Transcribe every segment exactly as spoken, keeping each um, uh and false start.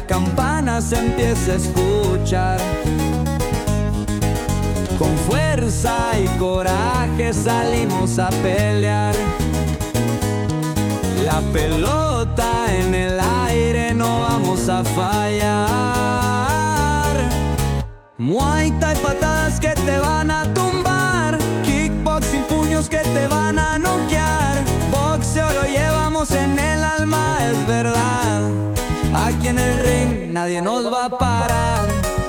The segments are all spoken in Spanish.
campana se empieza a escuchar. Con fuerza y coraje salimos a pelear. La pelota en el aire, no vamos a fallar. Muay Thai, patadas que te van a tumbar. Kickboxing, puños que te van a noquear. Boxeo lo llevamos en el alma, es verdad. Aquí en el ring nadie nos va a parar.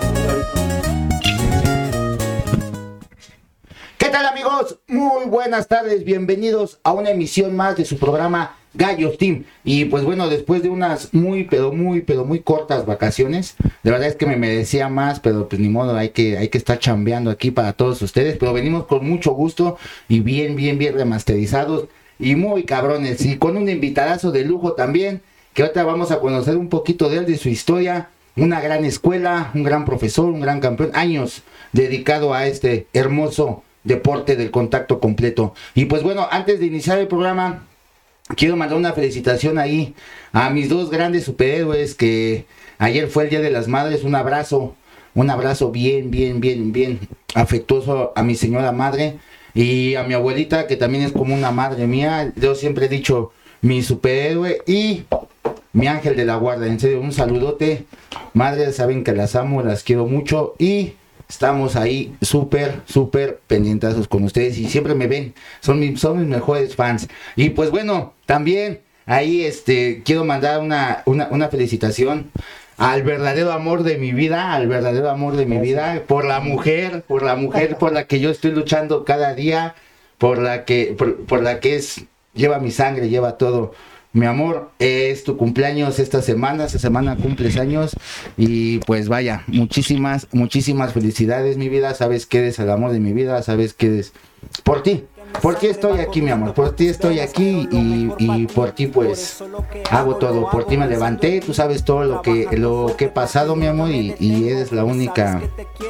¿Qué tal, amigos? Muy buenas tardes, bienvenidos a una emisión más de su programa Gallos Team. Y pues bueno, después de unas muy, pero muy, pero muy cortas vacaciones, de verdad es que me merecía más, pero pues ni modo, hay que, hay que estar chambeando aquí para todos ustedes, pero venimos con mucho gusto y bien, bien, bien remasterizados y muy cabrones, y con un invitadazo de lujo también, que ahorita vamos a conocer un poquito de él, de su historia. Una gran escuela, un gran profesor, un gran campeón, años dedicado a este hermoso deporte del contacto completo. Y pues bueno, antes de iniciar el programa, quiero mandar una felicitación ahí a mis dos grandes superhéroes, que ayer fue el Día de las Madres. Un abrazo, un abrazo bien, bien, bien, bien afectuoso a mi señora madre y a mi abuelita, que también es como una madre mía. Yo siempre he dicho mi superhéroe y mi ángel de la guarda. En serio, un saludote, madres, saben que las amo, las quiero mucho y estamos ahí súper, súper pendientazos con ustedes y siempre me ven, son, mi, son mis mejores fans. Y pues bueno, también ahí este quiero mandar una, una, una felicitación al verdadero amor de mi vida, al verdadero amor de mi vida, por la mujer, por la mujer por la que yo estoy luchando cada día, por la que, por, por la que es, lleva mi sangre, lleva todo. Mi amor, es tu cumpleaños esta semana, esta semana cumples años y pues vaya, muchísimas, muchísimas felicidades, mi vida. Sabes que eres el amor de mi vida, sabes que eres por ti, por ti estoy aquí, mi amor, por ti estoy aquí y, y por ti pues hago todo, por ti me levanté, tú sabes todo lo que, lo que he pasado, mi amor, y, y eres la única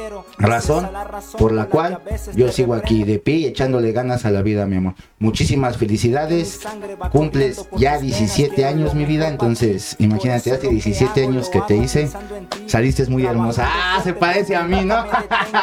razón por la cual yo sigo aquí de pie y echándole ganas a la vida, mi amor. Muchísimas felicidades, cumples ya diecisiete años, mi vida, entonces imagínate, hace diecisiete años que te hice, saliste muy hermosa. Ah, se parece a mí, ¿no?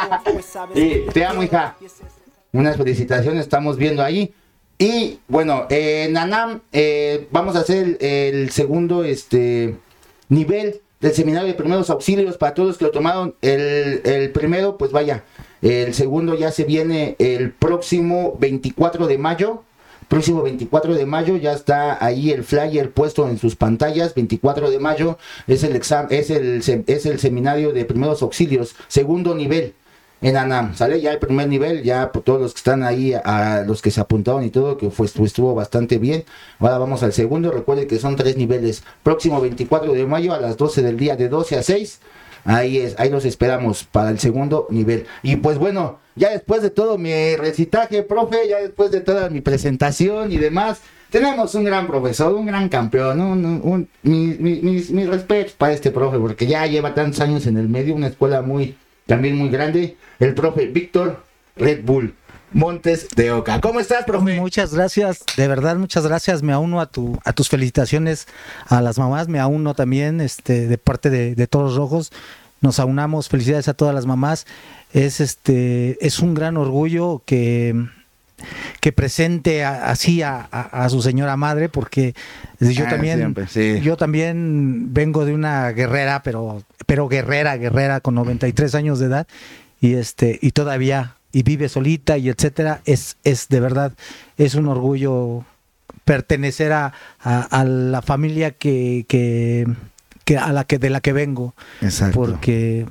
Y te amo, hija. Unas felicitaciones, estamos viendo ahí. Y bueno, eh, en ANAM eh, vamos a hacer el, el segundo este nivel del seminario de primeros auxilios para todos los que lo tomaron. El, el primero, pues vaya, el segundo ya se viene el próximo veinticuatro de mayo. Próximo veinticuatro de mayo, ya está ahí el flyer puesto en sus pantallas. Veinticuatro de mayo es el examen, es el, es el seminario de primeros auxilios, segundo nivel en ANAM, ¿sale? Ya el primer nivel, ya por todos los que están ahí, a los que se apuntaron y todo, que fue, estuvo bastante bien. Ahora vamos al segundo, recuerden que son tres niveles. Próximo veinticuatro de mayo a las doce del día, de doce a seis, ahí es, ahí los esperamos para el segundo nivel. Y pues bueno, ya después de todo mi recitaje, profe, ya después de toda mi presentación y demás, tenemos un gran profesor, un gran campeón, un, un, un, mi, mi, mis, mis respetos para este profe, porque ya lleva tantos años en el medio, una escuela muy, también muy grande, el profe Víctor Red Bull Montes de Oca. ¿Cómo estás, profe? Muchas gracias, de verdad, muchas gracias. Me auno a tu a tus felicitaciones a las mamás, me auno también este de parte de, de Toros Rojos. Nos aunamos, felicidades a todas las mamás. Es este es un gran orgullo que que presente a, así a, a, a su señora madre, porque yo ah, también siempre, sí. yo también vengo de una guerrera, pero pero guerrera, guerrera con noventa y tres años de edad y este y todavía y vive solita y etcétera. Es es de verdad es un orgullo pertenecer a, a, a la familia que, que que a la que de la que vengo. Exacto. Porque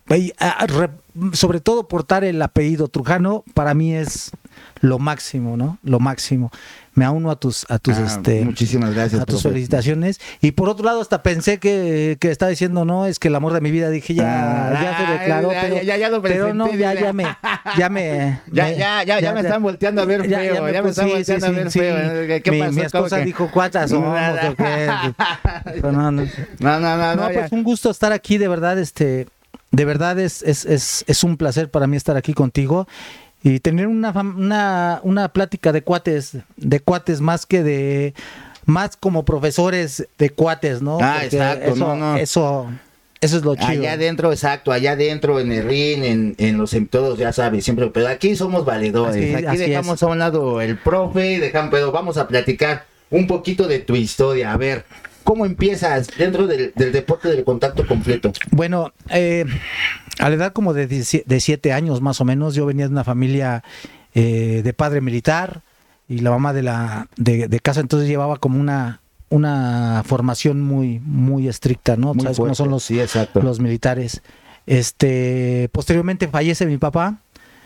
sobre todo portar el apellido Trujano para mí es lo máximo, ¿no? Lo máximo. Me auno a tus a tus ah, este muchísimas gracias, a tus profe. felicitaciones. Y por otro lado hasta pensé que, que estaba diciendo no, es que el amor de mi vida, dije ya ah, ya se declaró, ya, pero, ya, ya, ya lo presenté, pero no, ya ya me ya me ya, me, ya, ya, ya me están volteando a ver feo, ya, ya me, ya me están sí, volteando sí, a ver sí, feo. ¿Qué mi, pasó? Mi esposa que... dijo cuántas somos o qué. No, no, no, no, no, no, no pues un gusto estar aquí, de verdad, este de verdad es es es es un placer para mí estar aquí contigo. Y tener una, una una plática de cuates, de cuates más que de, más como profesores de cuates, ¿no? Ah, porque exacto, eso, no, no. Eso, Eso es lo chido. Allá adentro, exacto, allá adentro, en el ring, en, en los en todos, ya sabes, siempre, pero aquí somos valedores. Así- aquí así dejamos es. a un lado el profe, dejamos, pero vamos a platicar un poquito de tu historia. A ver, ¿cómo empiezas dentro del, del deporte del contacto completo? Bueno, eh, a la edad como de, dieci- de siete años más o menos, yo venía de una familia eh, de padre militar y la mamá de la de, de casa, entonces llevaba como una una formación muy muy estricta, ¿no? Muy ¿Sabes cómo fuerte, son los, sí, exacto. los militares? Este, posteriormente fallece mi papá.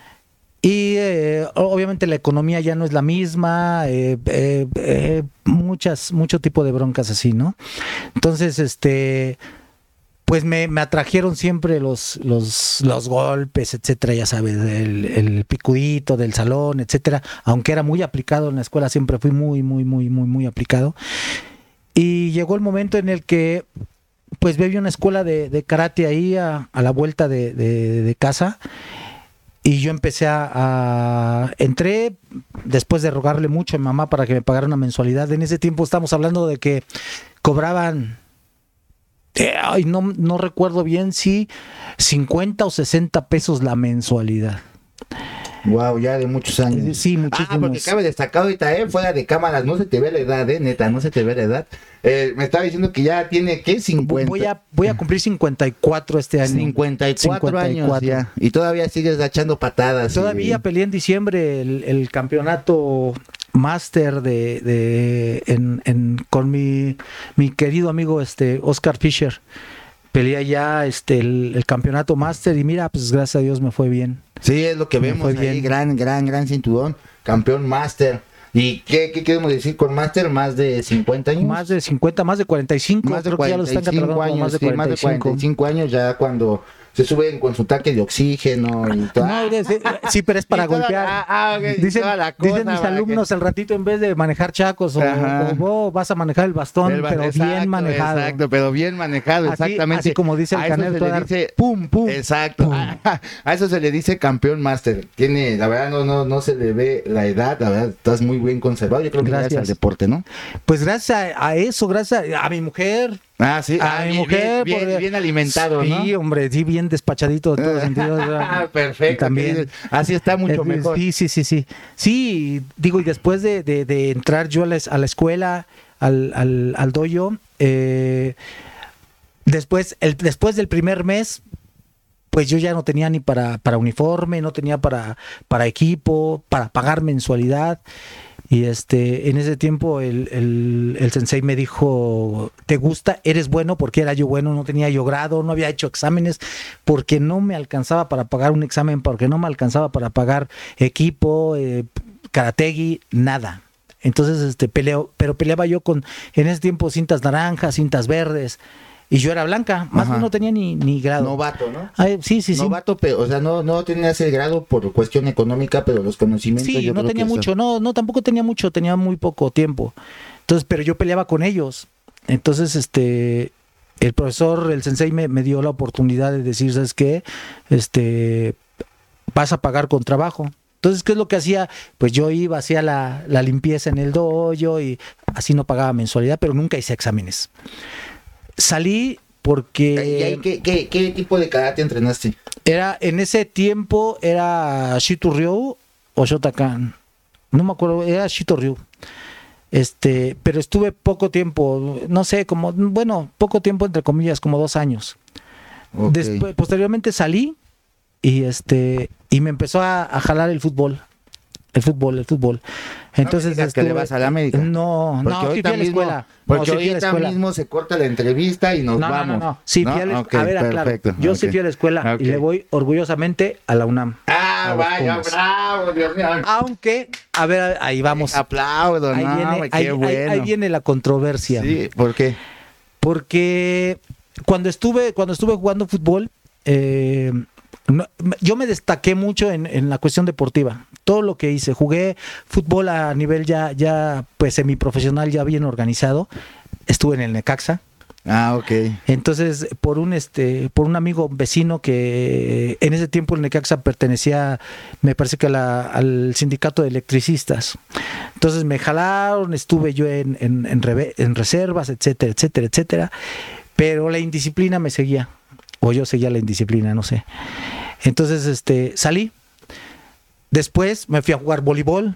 Y eh, obviamente la economía ya no es la misma, eh, eh, eh, muchas, mucho tipo de broncas así, ¿no? Entonces, este, pues me, me atrajeron siempre los, los, los golpes, etcétera, ya sabes, el, el picudito del salón, etcétera, aunque era muy aplicado en la escuela, siempre fui muy, muy, muy, muy, muy aplicado. Y llegó el momento en el que, pues, vi una escuela de, de karate ahí a, a la vuelta de, de, de casa. Y yo empecé a, a... Entré después de rogarle mucho a mi mamá para que me pagara una mensualidad. En ese tiempo estamos hablando de que cobraban... eh, ay, no, no recuerdo bien si cincuenta o sesenta pesos la mensualidad. Wow, ya de muchos años. Sí, Ah, porque muchísimos. cabe destacar ahorita, eh, fuera de cámaras, no se te ve la edad, eh, neta, no se te ve la edad. Eh, me estaba diciendo que ya tiene, ¿qué? cincuenta. Voy a, voy a cumplir cincuenta y cuatro este año. cincuenta y cuatro años ya. Y todavía sigues echando patadas. Todavía y... peleé en diciembre el, el campeonato máster de, de en, en, con mi, mi querido amigo este Oscar Fisher. Peleé ya este, el, el campeonato máster y mira, pues gracias a Dios me fue bien. Sí, es lo que Me vemos fue ahí, bien. gran, gran, gran cinturón, campeón máster. ¿Y qué, qué queremos decir con máster? ¿Más de cincuenta años? Más de cincuenta, más de cuarenta y cinco. Más de creo que ya lo están cuarenta y cinco catalogando como años, más de sí, más de cuarenta y cinco. cuarenta y cinco años ya cuando se suben con su tanque de oxígeno y todo. No, de- de- sí, pero es para Y toda golpear. la- ah, ok, y dicen toda la dicen cosa, mis para alumnos que- al ratito, en vez de manejar chacos o, Ajá. o, "Oh, vas a manejar el bastón, El ba- pero exacto, bien manejado". Exacto, pero bien manejado, Así- exactamente. así como dice el A eso Canelo, se tú le dar dice pum, pum, Exacto. pum. A, a eso se le dice campeón máster. Tiene, la verdad, no, no, no se le ve la edad, la verdad, estás muy bien conservado. Yo creo que gracias, Gracias. al deporte, ¿no? Pues gracias a, a eso, gracias a, a mi mujer. Ah, sí. A ah, mi bien, mujer. Bien, por- bien, bien alimentado, ¿no? Sí, hombre, sí, bien despachadito en todos sentidos. Ah, perfecto. También. Así está mucho Eh, mejor. Sí, sí, sí, sí. Sí, digo, y después de, de, de entrar yo a la, a la escuela, al, al, al dojo, eh, después, el, después del primer mes, pues yo ya no tenía ni para, para uniforme, no tenía para, para equipo, para pagar mensualidad. Y este, en ese tiempo el, el, el sensei me dijo, ¿te gusta? ¿Eres bueno? Porque era yo bueno, no tenía yo grado, no había hecho exámenes, porque no me alcanzaba para pagar un examen, porque no me alcanzaba para pagar equipo, eh, karategi, nada. Entonces, este, peleo, pero peleaba yo con, en ese tiempo, cintas naranjas, cintas verdes, y yo era blanca, más Ajá. bien no tenía ni, ni grado. Novato, ¿no? Ay, sí, sí, sí. Novato, pero, o sea, no, no tenías el grado por cuestión económica, pero los conocimientos. Sí, yo no creo tenía que eso- mucho, no, no, tampoco tenía mucho, tenía muy poco tiempo. Entonces, pero yo peleaba con ellos. Entonces, este, el profesor, el sensei me, me dio la oportunidad de decir, ¿sabes qué? Este, vas a pagar con trabajo. Entonces, ¿qué es lo que hacía? Pues yo iba, hacía la, la limpieza en el dojo y así no pagaba mensualidad, pero nunca hice exámenes. Salí porque... ¿Y ahí qué, qué, qué tipo de karate entrenaste? Era, en ese tiempo era Shito Ryu o Shotokan. No me acuerdo, era Shito Ryu. Este, pero estuve poco tiempo, no sé, como, bueno, poco tiempo entre comillas, como dos años. Ok. Después, posteriormente salí y este, y me empezó a, a jalar el fútbol. El fútbol, el fútbol. Entonces, no me digas que le vas a la América. No, Porque no, sí ahorita fui a la mismo, escuela. porque No, sí fui a la ahorita escuela. mismo se corta la entrevista y nos No, no, vamos. no, no. Sí, fui a la Ok, a ver, aclaro. perfecto, Yo ok. sí fui a la escuela Ok. y le voy orgullosamente a la UNAM. Ah, a los vaya, Pumas. bravo, Dios mío. Aunque, a ver, ahí vamos. Aplaudo, Ahí, no, viene, güey, ahí- qué ahí- bueno. ahí viene la controversia. Sí, ¿por qué? Porque cuando estuve, cuando estuve jugando fútbol, eh, no- yo me destaqué mucho en, en la cuestión deportiva. Todo lo que hice, jugué fútbol a nivel ya, ya pues semiprofesional, ya bien organizado. Estuve en el Necaxa. Ah, ok. Entonces, por un este, por un amigo vecino que en ese tiempo el Necaxa pertenecía, me parece que a la- al sindicato de electricistas. Entonces me jalaron, estuve yo en, en, en, reve- en reservas, etcétera, etcétera, etcétera. Pero la indisciplina me seguía. o yo seguía la indisciplina, no sé. Entonces, este, salí. Después me fui a jugar voleibol.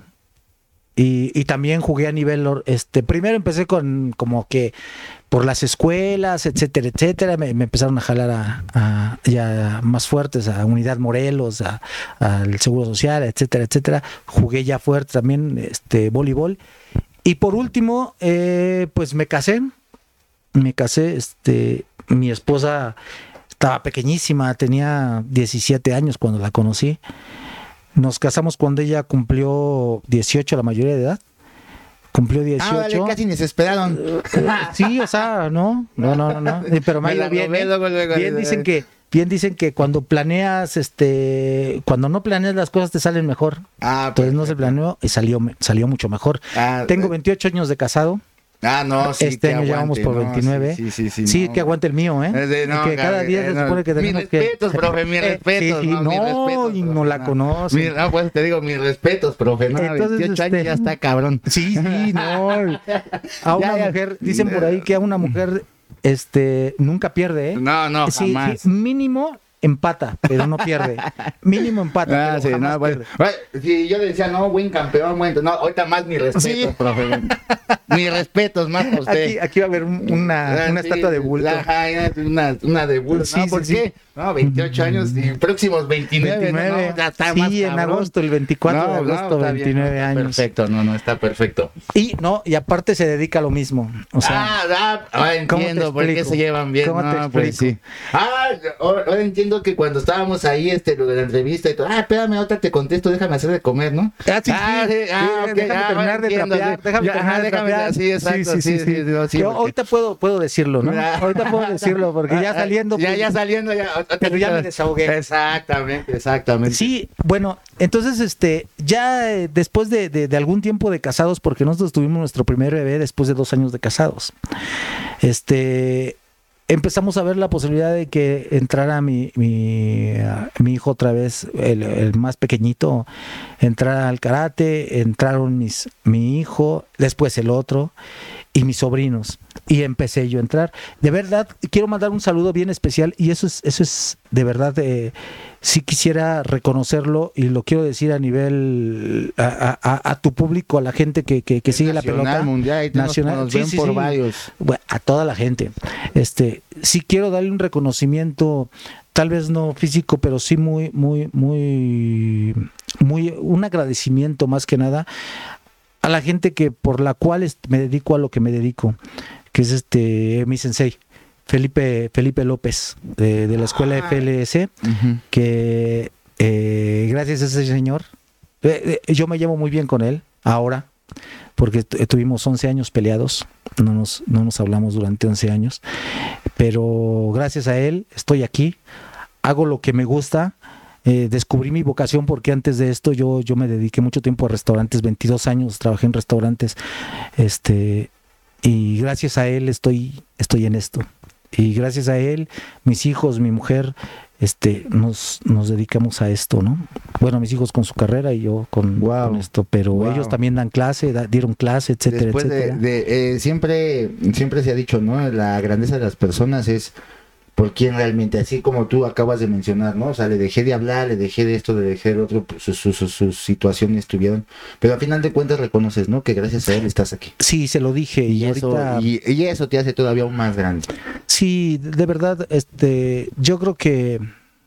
Y, y también jugué a nivel, este, primero empecé con como que por las escuelas, etcétera, etcétera, me, me empezaron a jalar a, a ya más fuertes, a Unidad Morelos, a, al Seguro Social, etcétera, etcétera. Jugué ya fuerte también, este, voleibol. Y por último, eh, pues me casé, me casé, este, mi esposa estaba pequeñísima, tenía diecisiete años cuando la conocí. Nos casamos cuando ella cumplió dieciocho, la mayoría de edad. Cumplió dieciocho. Ah, vale, casi ni se esperaron. Sí, o sea, no, no, no, no, no. Pero me ha ido bien. ¿eh? Luego, luego, Bien luego. dicen que, bien dicen que cuando planeas, este, cuando no planeas las cosas te salen mejor. Ah, Entonces no se planeó y salió, salió mucho mejor. Ah, Tengo veintiocho años de casado. Ah, no, sí, este que año aguante, llevamos por no, veintinueve. Sí, sí, sí. Sí, no. que aguante el mío, ¿eh? Es de- no, que cada día eh, se no. supone que Mis tenemos que... respetos, profe, mis Eh, respetos. sí, sí, no, mis no, respetos, y no profe, la conoce. Mi- No, pues te digo, mis respetos, profe. No, Entonces, veintiocho este, años ya está cabrón. Sí, sí, no. A una Ya, ya. mujer, dicen por ahí que a una mujer este nunca pierde, ¿eh? No, no, Sí, jamás. sí, mínimo empata, pero no pierde. Mínimo empata, Ah, pero sí, jamás no, bueno, pierde. bueno, sí, yo decía, no, buen campeón, buen, no, ahorita más mis respetos, Sí. profe. Mis respetos más a usted. Aquí, aquí va a haber un- una, Ah, una sí, estatua de bulto. Ajá, una, una de bulto. Sí, no, sí, ¿por sí. qué? No, veintiocho años y próximos veintinueve. veintinueve. No, ya está Sí, más en cabrón. agosto, el veinticuatro de No, no, agosto, está bien, veintinueve no, años. Perfecto, no, no, está perfecto. Y no, y aparte se dedica a lo mismo. O sea, ah, ah, ahora ¿cómo te entiendo por qué explico? se llevan bien. ¿Cómo te No, pues explico? sí. Ah, ahora, ahora entiendo que cuando estábamos ahí, este, lo de la entrevista y todo, ah, espérame, ahorita te contesto, déjame hacer de comer, ¿no? Ah, sí, sí. ah, sí, ah, Sí, ok, déjame ah, terminar ahora de entiendo, trapear, sí. déjame Ya, terminar ajá, de déjame- trapear. Sí, exacto, sí, sí, sí, no, sí, Que porque- ahorita puedo, puedo decirlo, ¿no? Ah. Ahorita puedo decirlo, porque ya Ah, saliendo. Ya, pues, ya saliendo, ya. Pero ya me desahogué. Exactamente, exactamente. Sí, bueno, entonces, este, ya eh, después de, de, de algún tiempo de casados, porque nosotros tuvimos nuestro primer bebé después de dos años de casados, este, empezamos a ver la posibilidad de que entrara mi, mi, uh, mi hijo otra vez, el, el más pequeñito, entrara al karate, entraron mis, mi hijo, después el otro y mis sobrinos. Y empecé yo a entrar. De verdad, quiero mandar un saludo bien especial y eso es, eso es de verdad, eh, sí quisiera reconocerlo y lo quiero decir a nivel, a, a, a tu público, a la gente que, que, que sigue Nacional, la pelota. mundial, ahí tenemos- Nacional, nos sí, ven sí, por sí. varios. Bueno, a toda la gente. Este, sí quiero darle un reconocimiento, tal vez no físico, pero sí muy, muy, muy, muy, un agradecimiento más que nada a la gente que por la cual est- me dedico a lo que me dedico, que es este mi sensei, Felipe, Felipe López, de, de la escuela F L S, Ujú. que eh, gracias a ese señor, eh, eh, yo me llevo muy bien con él ahora, porque tu- tuvimos once años peleados, no nos, no nos hablamos durante once años, pero gracias a él estoy aquí, hago lo que me gusta. Eh, descubrí mi vocación porque antes de esto yo, yo me dediqué mucho tiempo a restaurantes, veintidós años trabajé en restaurantes, este, y gracias a él estoy, estoy en esto. Y gracias a él, mis hijos, mi mujer, este, nos, nos dedicamos a esto, ¿no? Bueno, mis hijos con su carrera y yo con, Wow. con esto, pero Wow. ellos también dan clase, da- dieron clase, etcétera, Después de, etcétera. de, eh, siempre, siempre se ha dicho, ¿no? La grandeza de las personas es por quien realmente, así como tú acabas de mencionar, ¿no? O sea, le dejé de hablar, le dejé de esto, le dejé de otro, pues, sus, sus, sus situaciones tuvieron, pero al final de cuentas reconoces, ¿no? Que gracias a él estás aquí. Sí, se lo dije y, Y eso, ahorita... y, y eso te hace todavía aún más grande. Sí, de verdad, este, yo creo que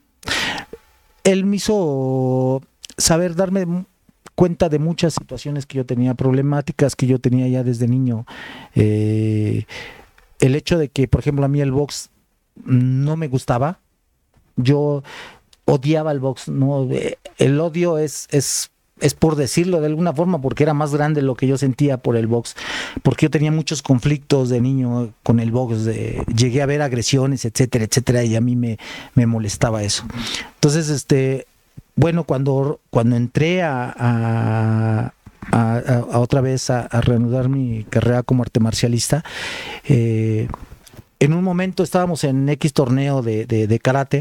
él me hizo saber darme m- cuenta de muchas situaciones que yo tenía, problemáticas que yo tenía ya desde niño. Eh, el hecho de que, por ejemplo, a mí el box no me gustaba, yo odiaba el box, no, Eh, el odio es, es es por decirlo de alguna forma, porque era más grande lo que yo sentía por el box, porque yo tenía muchos conflictos de niño con el box, de, llegué a ver agresiones, etcétera, etcétera, y a mí me, me molestaba eso. Entonces, este, bueno, cuando, cuando entré a, a, a, a otra vez a, a reanudar mi carrera como arte marcialista, eh, en un momento estábamos en X torneo de, de, de karate,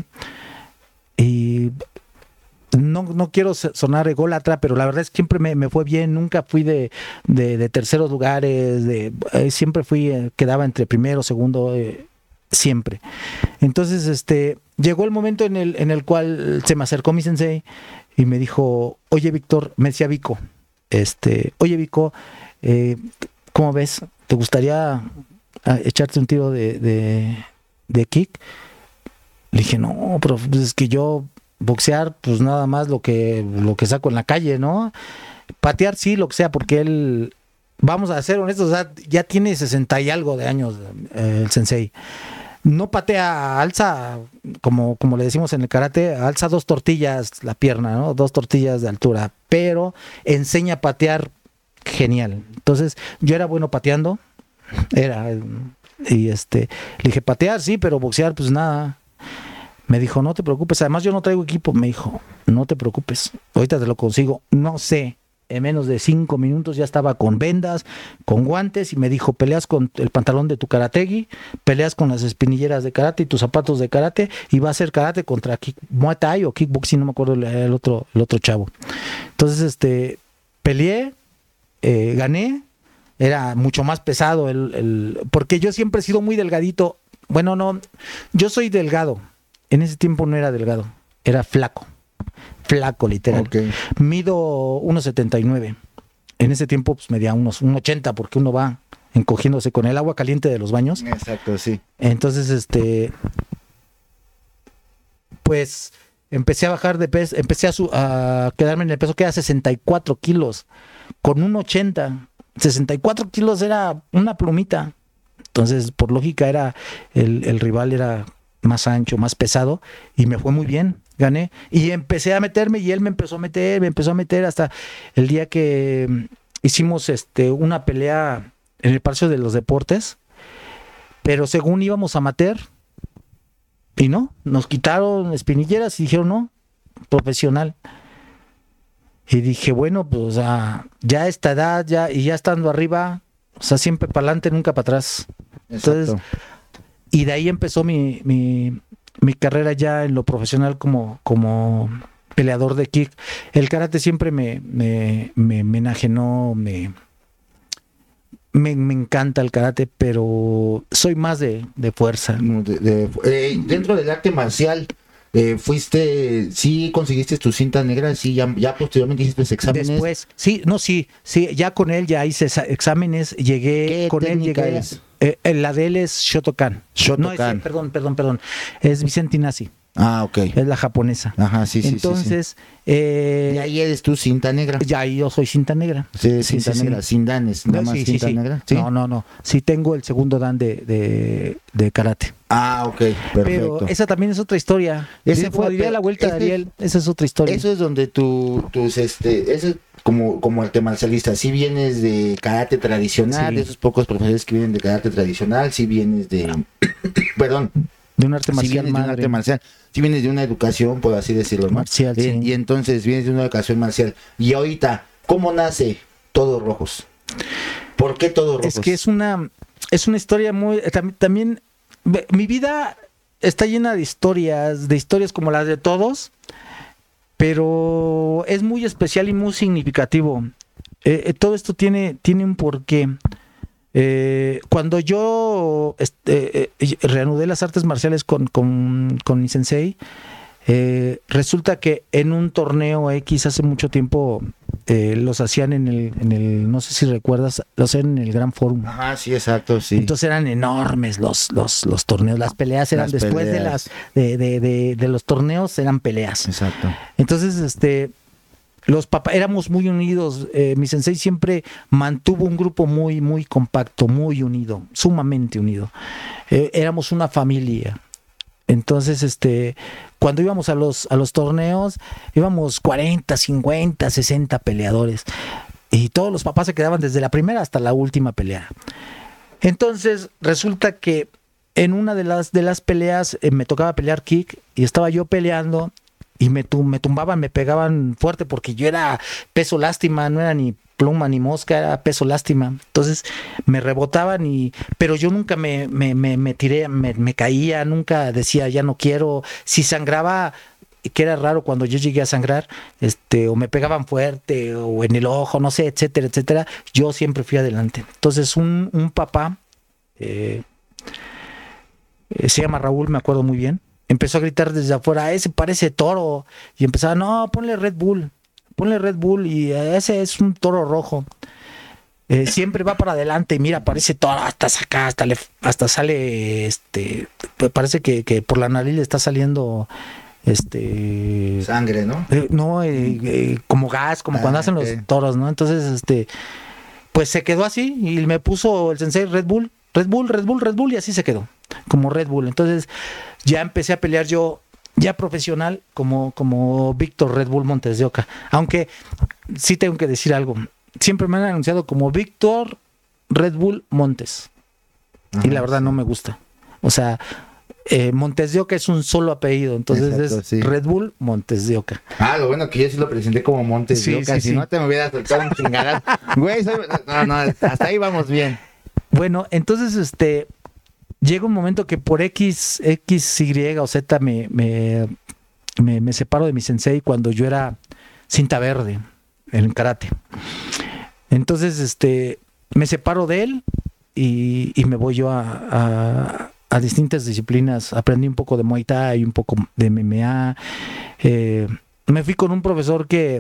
y No, no quiero sonar ególatra, pero la verdad es que siempre me, me fue bien, nunca fui de, de, de terceros lugares, de, eh, siempre fui, eh, quedaba entre primero, segundo, eh, siempre. Entonces, este, llegó el momento en el, en el cual se me acercó mi sensei y me dijo, oye, Víctor, me decía Vico, este, oye, Vico, eh, ¿cómo ves? ¿Te gustaría echarte un tiro de, de, de kick? Le dije, no, pero pues es que yo boxear, pues nada más lo que, lo que saco en la calle, ¿no? Patear sí, lo que sea, porque él, vamos a ser honestos, o sea, ya tiene sesenta y algo de años eh, el sensei. No patea, alza, como, como le decimos en el karate, alza dos tortillas la pierna, ¿no? Dos tortillas de altura, pero enseña a patear genial. Entonces, yo era bueno pateando, era, y este, le dije, patear sí, pero boxear, pues nada. Me dijo, no te preocupes, además yo no traigo equipo, me dijo, no te preocupes, ahorita te lo consigo, no sé. En menos de cinco minutos ya estaba con vendas, con guantes, y me dijo, peleas con el pantalón de tu karategi, peleas con las espinilleras de karate y tus zapatos de karate, y va a ser karate contra kick, Muay Thai o kickboxing, no me acuerdo el, el otro el otro chavo. Entonces, este, peleé, eh, gané, era mucho más pesado, el, el porque yo siempre he sido muy delgadito. Bueno, no, yo soy delgado, en ese tiempo no era delgado, era flaco. Flaco, literal. Okay. Mido uno setenta y nueve. En ese tiempo pues medía unos uno ochenta, porque uno va encogiéndose con el agua caliente de los baños. Exacto, sí. Entonces, este, pues empecé a bajar de peso, empecé a, su, a quedarme en el peso que era sesenta y cuatro kilos, con uno ochenta. sesenta y cuatro kilos era una plumita. Entonces, por lógica, era el, el rival era más ancho, más pesado, y me fue muy bien. Gané y empecé a meterme y él me empezó a meter, me empezó a meter hasta el día que hicimos este una pelea en el Palacio de los Deportes, pero según íbamos a amateur y no, nos quitaron espinilleras y dijeron no, profesional. Y dije, bueno, pues o sea, ya a esta edad ya y ya estando arriba, o sea, siempre para adelante, nunca para atrás. Entonces, exacto. Y de ahí empezó mi, mi mi carrera ya en lo profesional como, como peleador de kick. El karate siempre me, me, me, me enajenó, me, me, me encanta el karate, pero soy más de, de fuerza. De, de, eh, dentro del arte marcial, eh, fuiste, sí conseguiste tu cinta negra, sí, ya, ya posteriormente hiciste exámenes. Después, sí, no, sí, sí, ya con él ya hice exámenes, llegué, con él llegué. Es? Eh, la de él es Shotokan. Shotokan. No, es, perdón, perdón, perdón. Es Vicente Inasi. Ah, ok. Es la japonesa. Ajá, sí, sí. Entonces, sí, sí. Eh, y ahí eres tú cinta negra. Ya ahí yo soy cinta negra. Sí, cinta sí, negra, sí. Sin danes, nada más sí, cinta sí, sí. negra. ¿Sí? No, no, no. Sí tengo el segundo dan de, de, de karate. Ah, ok, perfecto. Pero esa también es otra historia. Ese fue, diría la vuelta de Ariel, esa es otra historia. Eso es donde tú, tus, este, eso es como, como arte marcialista. Si vienes de karate tradicional, sí. De esos pocos profesores que vienen de karate tradicional, si vienes de, perdón, de un arte marcial, si vienes de un arte marcial, si vienes de una educación, por así decirlo, ¿no? Marcial, eh, sí. Y entonces vienes de una educación marcial. Y ahorita, ¿cómo nace Todos Rojos? ¿Por qué Todos Rojos? Es que es una, es una historia muy, también, también mi vida está llena de historias, de historias como las de todos, pero es muy especial y muy significativo. Eh, todo esto tiene, tiene un porqué. Eh, cuando yo este, eh, reanudé las artes marciales con, con, con mi sensei, eh, resulta que en un torneo X hace mucho tiempo eh, los hacían en el, en el, no sé si recuerdas, los hacían en el Gran Forum. Ajá, sí, exacto, sí. Entonces eran enormes los, los, los torneos, las peleas eran las después peleas. de las de, de, de, de los torneos eran peleas. Exacto. Entonces, este los papás éramos muy unidos, eh, mi sensei siempre mantuvo un grupo muy, muy compacto, muy unido, sumamente unido. Eh, éramos una familia. Entonces, este, cuando íbamos a los, a los torneos, íbamos cuarenta, cincuenta, sesenta peleadores. Y todos los papás se quedaban desde la primera hasta la última pelea. Entonces, resulta que en una de las, de las peleas eh, me tocaba pelear kick y estaba yo peleando. Y me, me tumbaban, me pegaban fuerte porque yo era peso lástima, no era ni pluma ni mosca, era peso lástima. Entonces me rebotaban, y pero yo nunca me, me, me, me tiré, me, me caía, nunca decía ya no quiero. Si sangraba, que era raro cuando yo llegué a sangrar, este, o me pegaban fuerte, o en el ojo, no sé, etcétera, etcétera, yo siempre fui adelante. Entonces un, un papá... Eh, eh, se llama Raúl, me acuerdo muy bien, empezó a gritar desde afuera, ese parece toro, y empezaba, no, ponle Red Bull, ponle Red Bull, y ese es un toro rojo. Eh, siempre va para adelante y mira, parece toro, hasta acá, hasta, le, hasta sale, este, parece que, que por la nariz le está saliendo... este sangre, ¿no? Eh, no, eh, eh, como gas, como ah, cuando hacen okay. los toros, ¿no? Entonces, este, pues se quedó así y me puso el sensei Red Bull, Red Bull, Red Bull, Red Bull y así se quedó, como Red Bull. Entonces ya empecé a pelear yo ya profesional como, como Víctor Red Bull Montes de Oca. Aunque sí tengo que decir algo, siempre me han anunciado como Víctor Red Bull Montes. Ajá, y la verdad sí. no me gusta. O sea, eh, Montes de Oca es un solo apellido, entonces Exacto, es sí. Red Bull Montes de Oca. Ah, lo bueno que yo sí lo presenté como Montes sí, de Oca, sí, si sí. no te me hubieras soltado un chingadazo. Güey, soy... no, no, hasta ahí vamos bien. Bueno, entonces este llega un momento que por X, X, Y o Z me, me, me, me separo de mi sensei cuando yo era cinta verde en karate. Entonces, este, me separo de él y, y me voy yo a, a, a distintas disciplinas. Aprendí un poco de Muay Thai, un poco de M M A. Eh, me fui con un profesor que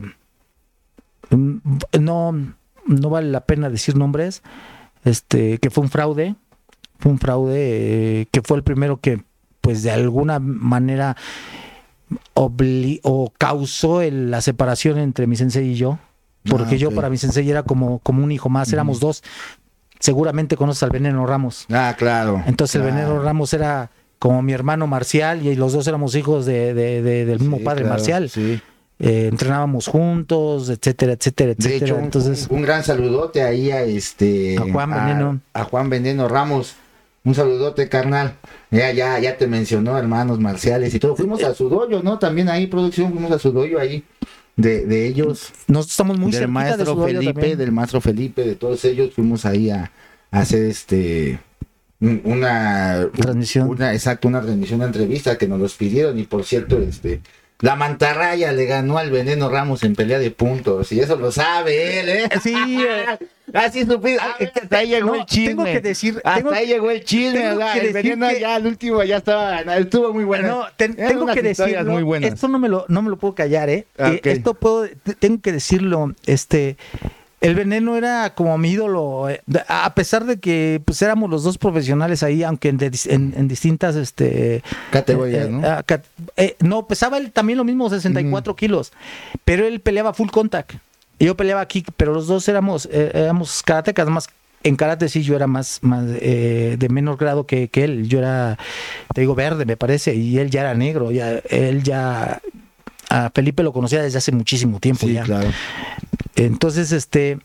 no, no vale la pena decir nombres, este, que fue un fraude. Fue un fraude eh, que fue el primero que, pues, de alguna manera obli- o causó el, la separación entre mi sensei y yo. Porque ah, okay. yo para mi sensei era como, como un hijo más, éramos uh-huh. dos. Seguramente conoces al Veneno Ramos. Ah, claro. Entonces claro. el Veneno Ramos era como mi hermano Marcial y los dos éramos hijos de, de, de, del mismo sí, padre claro, Marcial. Sí. Eh, entrenábamos juntos, etcétera, etcétera, etcétera. De hecho, un, Entonces, un, un gran saludote ahí a este a Juan Veneno. A, a Juan Veneno Ramos. Un saludote, carnal. Ya, ya, ya te mencionó, hermanos marciales y todo. Fuimos a su dojo, ¿no? También ahí, producción, fuimos a su dojo ahí. De, de ellos. Nosotros estamos muy del maestro de Felipe, también. del maestro Felipe, de todos ellos. Fuimos ahí a, a hacer este una transmisión. Una, exacto, una transmisión, una entrevista que nos los pidieron. Y por cierto, este. La mantarraya le ganó al Veneno Ramos en pelea de puntos, y eso lo sabe él, ¿eh? Sí, eh. Así supiste. Ah, hasta ahí llegó no, el chisme. Tengo que decir, hasta tengo, ahí llegó el chisme, ¿verdad? El Veneno que, ya al último ya estaba, estuvo muy bueno. No, ten, tengo que decirlo. Muy buenas. Esto no me lo, no me lo puedo callar, ¿eh? Okay. eh esto puedo, tengo que decirlo, este. El Veneno era como mi ídolo, a pesar de que pues éramos los dos profesionales ahí, aunque en, de, en, en distintas este, categorías, eh, ¿no? Eh, cat, eh, no, pesaba él también lo mismo, sesenta y cuatro mm. kilos, pero él peleaba full contact, y yo peleaba kick, pero los dos éramos, eh, éramos karatecas, más en karate sí yo era más, más eh, de menor grado que, que él, yo era, te digo, verde me parece, y él ya era negro, ya él ya... A Felipe lo conocía desde hace muchísimo tiempo sí, ya. Claro. Entonces, este,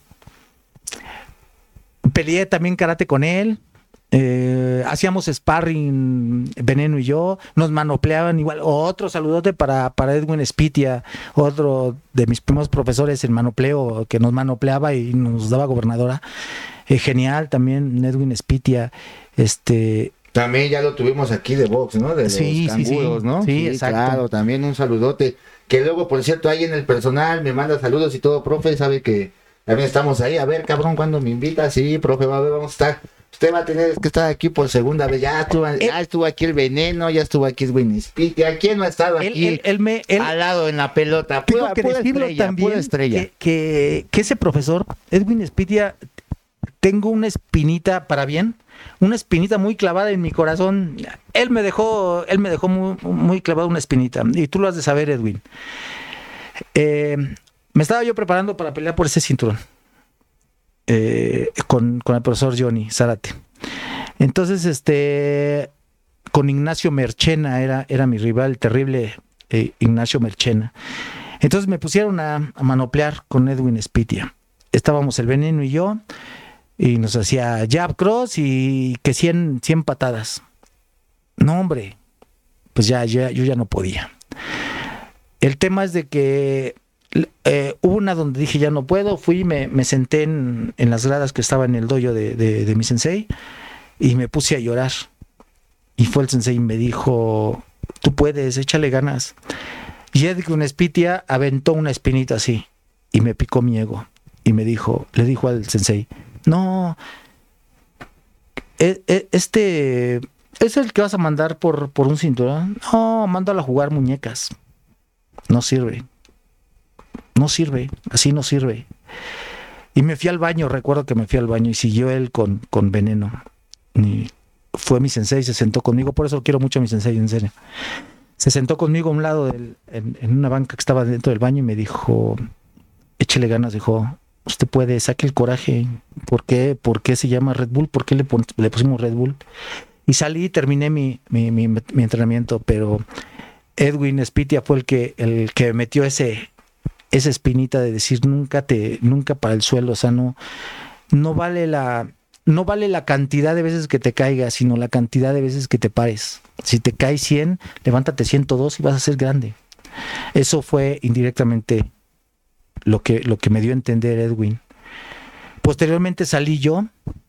peleé también karate con él, eh, hacíamos sparring, Veneno y yo, nos manopleaban igual. Otro saludote para, para Edwin Spitia, otro de mis primeros profesores en manopleo, que nos manopleaba y nos daba gobernadora. Eh, genial también, Edwin Spitia, este... También ya lo tuvimos aquí de box, ¿no? De los sí, canguros, sí, sí. ¿no? Sí, sí, exacto. Claro, también un saludote. Que luego, por cierto, ahí en el personal me manda saludos y todo, profe, sabe que también estamos ahí. A ver, cabrón, ¿cuándo me invita? Sí, profe, va a ver, vamos a estar. Usted va a tener que estar aquí por segunda vez. Ya estuvo, él, ya estuvo aquí el Veneno, ya estuvo aquí Edwin Spitia. ¿Quién no ha estado aquí él, él me, él, al lado en la pelota? Tengo Pura, que pura decirlo estrella, también pura estrella. Que, que, que ese profesor, Edwin Spitia, tengo una espinita para bien, una espinita muy clavada en mi corazón. Él me dejó, él me dejó muy, muy clavada una espinita, y tú lo has de saber, Edwin. Eh, me estaba yo preparando para pelear por ese cinturón eh, con, con el profesor Johnny Zárate. Entonces, este, con Ignacio Merchena era, era mi rival, el terrible eh, Ignacio Merchena. Entonces me pusieron a, a manoplear con Edwin Spitia. Estábamos el Veneno y yo, y nos hacía jab cross y que cien, cien patadas. No, hombre, pues ya, ya yo ya no podía. El tema es de que eh, hubo una donde dije ya no puedo, fui, me, me senté en, en las gradas que estaba en el dojo de, de, de mi sensei y me puse a llorar. Y fue el sensei y me dijo, tú puedes, échale ganas. Y Edwin Spitia aventó una espinita así y me picó mi ego. Y me dijo, le dijo al sensei, no, este ¿es el que vas a mandar por, por un cinturón? No, mándalo a jugar muñecas. No sirve. No sirve, así no sirve. Y me fui al baño, recuerdo que me fui al baño y siguió él con, con veneno. Y fue mi sensei, se sentó conmigo, por eso quiero mucho a mi sensei, en serio. Se sentó conmigo a un lado del, en, en una banca que estaba dentro del baño y me dijo, échele ganas, dijo, usted puede, saque el coraje. ¿Por qué? ¿Por qué se llama Red Bull? ¿Por qué le, pon, le pusimos Red Bull? Y salí y terminé mi, mi, mi, mi entrenamiento, pero Edwin Spitia fue el que, el que metió ese, esa espinita de decir nunca te, nunca para el suelo, o sea, no, no vale la, no vale la cantidad de veces que te caigas, sino la cantidad de veces que te pares. Si te caes cien, levántate ciento dos y vas a ser grande. Eso fue indirectamente lo que, lo que me dio a entender Edwin. Posteriormente salí yo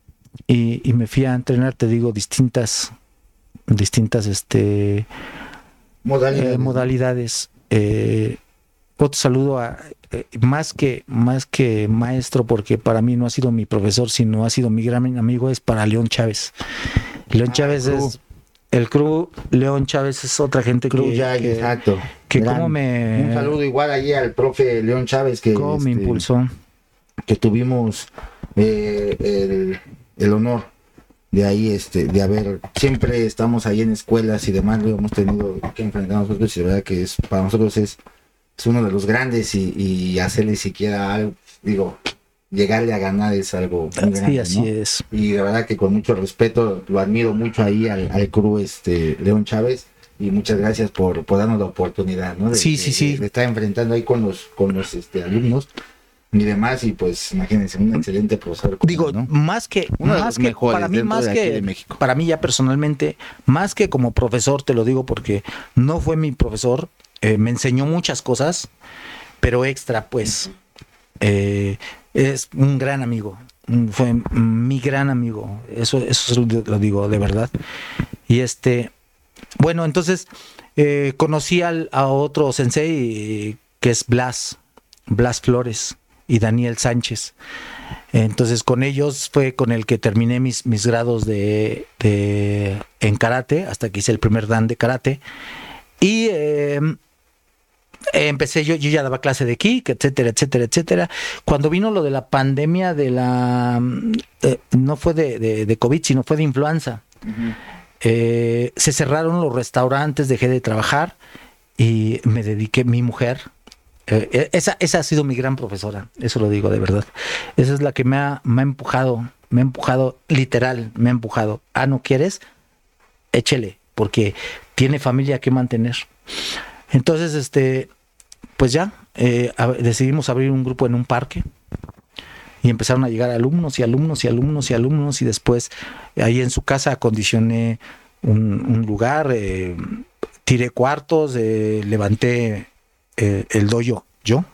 y, y me fui a entrenar, te digo, distintas, distintas este, modalidades. Eh, modalidades. Eh, otro saludo a eh, más que más que maestro, porque para mí no ha sido mi profesor, sino ha sido mi gran amigo, es para León Chávez. León ah, Chávez el es el crew. León Chávez es otra gente crew que, ya, que exacto. Que cómo me un saludo igual allí al profe León Chávez que cómo este, me impulsó, que tuvimos eh, el, el honor de ahí, este, de haber, siempre estamos ahí en escuelas y demás, lo hemos tenido que enfrentar nosotros, y la verdad que es, para nosotros es, es uno de los grandes, y, y hacerle siquiera algo, digo, llegarle a ganar es algo muy grande, sí, así ¿no? es. Y de verdad que con mucho respeto, lo admiro mucho ahí al, al crew este, León Chávez, y muchas gracias por, por darnos la oportunidad, ¿no? De, sí, sí, de, sí. De, de estar enfrentando ahí con los, con los este, alumnos y demás, y pues imagínense, un excelente profesor. Digo, ¿no? más que, Uno más que para mí, más de que de México. Para mí ya personalmente, más que como profesor, te lo digo porque no fue mi profesor, eh, me enseñó muchas cosas, pero extra, pues, eh, es un gran amigo, fue mi gran amigo, eso, eso lo digo de verdad. Y este, bueno, entonces eh, conocí al, a otro sensei que es Blas, Blas Flores y Daniel Sánchez. Entonces con ellos fue con el que terminé mis, mis grados de, de en karate, hasta que hice el primer dan de karate. Y eh, empecé, yo, yo ya daba clase de kick, etcétera, etcétera, etcétera. Cuando vino lo de la pandemia de la, eh, no fue de, de, de COVID, sino fue de influenza. Uh-huh. Eh, se cerraron los restaurantes, dejé de trabajar y me dediqué, mi mujer, eh, esa, esa ha sido mi gran profesora, eso lo digo de verdad. Esa es la que me ha, me ha empujado, me ha empujado, literal, me ha empujado. Ah, ¿no quieres? Échele, porque tiene familia que mantener. Entonces, este, pues ya, eh, a, decidimos abrir un grupo en un parque. Y empezaron a llegar alumnos y alumnos y alumnos y alumnos, y después ahí en su casa acondicioné un, un lugar, eh, tiré cuartos, eh, levanté eh, el dojo yo,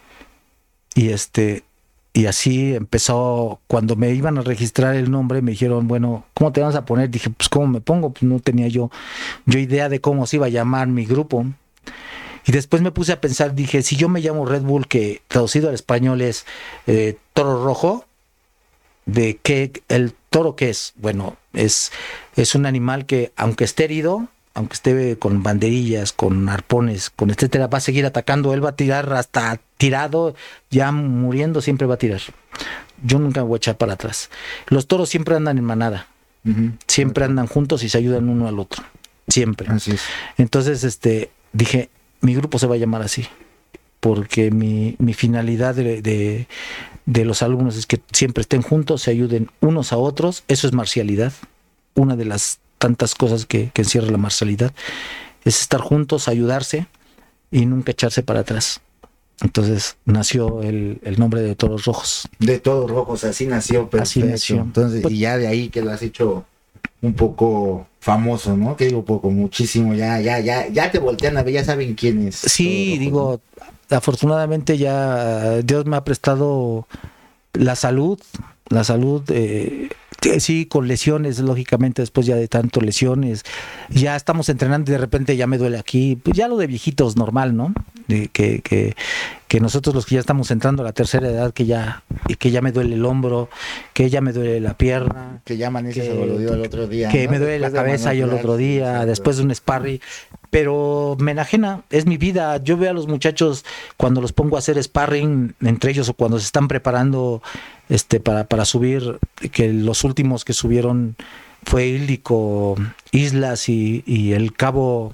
y este y así empezó. Cuando me iban a registrar el nombre me dijeron, bueno, ¿cómo te vas a poner? Dije, pues ¿cómo me pongo? Pues no tenía yo, yo idea de cómo se iba a llamar mi grupo. Y después me puse a pensar, dije, si yo me llamo Red Bull, que traducido al español es eh, toro rojo, ¿de qué? ¿El toro qué es? Bueno, es, es un animal que, aunque esté herido, aunque esté con banderillas, con arpones, con etcétera, va a seguir atacando. Él va a tirar hasta tirado, ya muriendo, siempre va a tirar. Yo nunca voy a echar para atrás. Los toros siempre andan en manada, uh-huh. siempre andan juntos y se ayudan uno al otro, siempre. Así es. Entonces, este, dije, mi grupo se va a llamar así, porque mi, mi finalidad de, de, de los alumnos es que siempre estén juntos, se ayuden unos a otros. Eso es marcialidad. Una de las tantas cosas que, que encierra la marcialidad es estar juntos, ayudarse y nunca echarse para atrás. Entonces nació el, el nombre de Toros Rojos. De Toros Rojos, así nació, perfecto. Así nació. Entonces, pues, y ya de ahí que lo has hecho un poco famoso, ¿no? Que digo poco, muchísimo, ya, ya, ya, ya te voltean a ver, ya saben quién es. Sí, digo, ¿no? Afortunadamente ya Dios me ha prestado la salud, la salud, eh, sí, con lesiones, lógicamente, después ya de tanto lesiones, ya estamos entrenando y de repente ya me duele aquí, pues ya lo de viejitos normal, ¿no? De que, que, que nosotros los que ya estamos entrando a la tercera edad, que ya, que ya me duele el hombro, que ya me duele la pierna, que ya amaneces que, dolorido el otro día, que ¿no? me duele Después la de cabeza yo el otro día, exacto. después de un sparring, pero me enajena, es mi vida. Yo veo a los muchachos cuando los pongo a hacer sparring entre ellos o cuando se están preparando este para, para subir, que los últimos que subieron fue Illico, Islas y, y el Cabo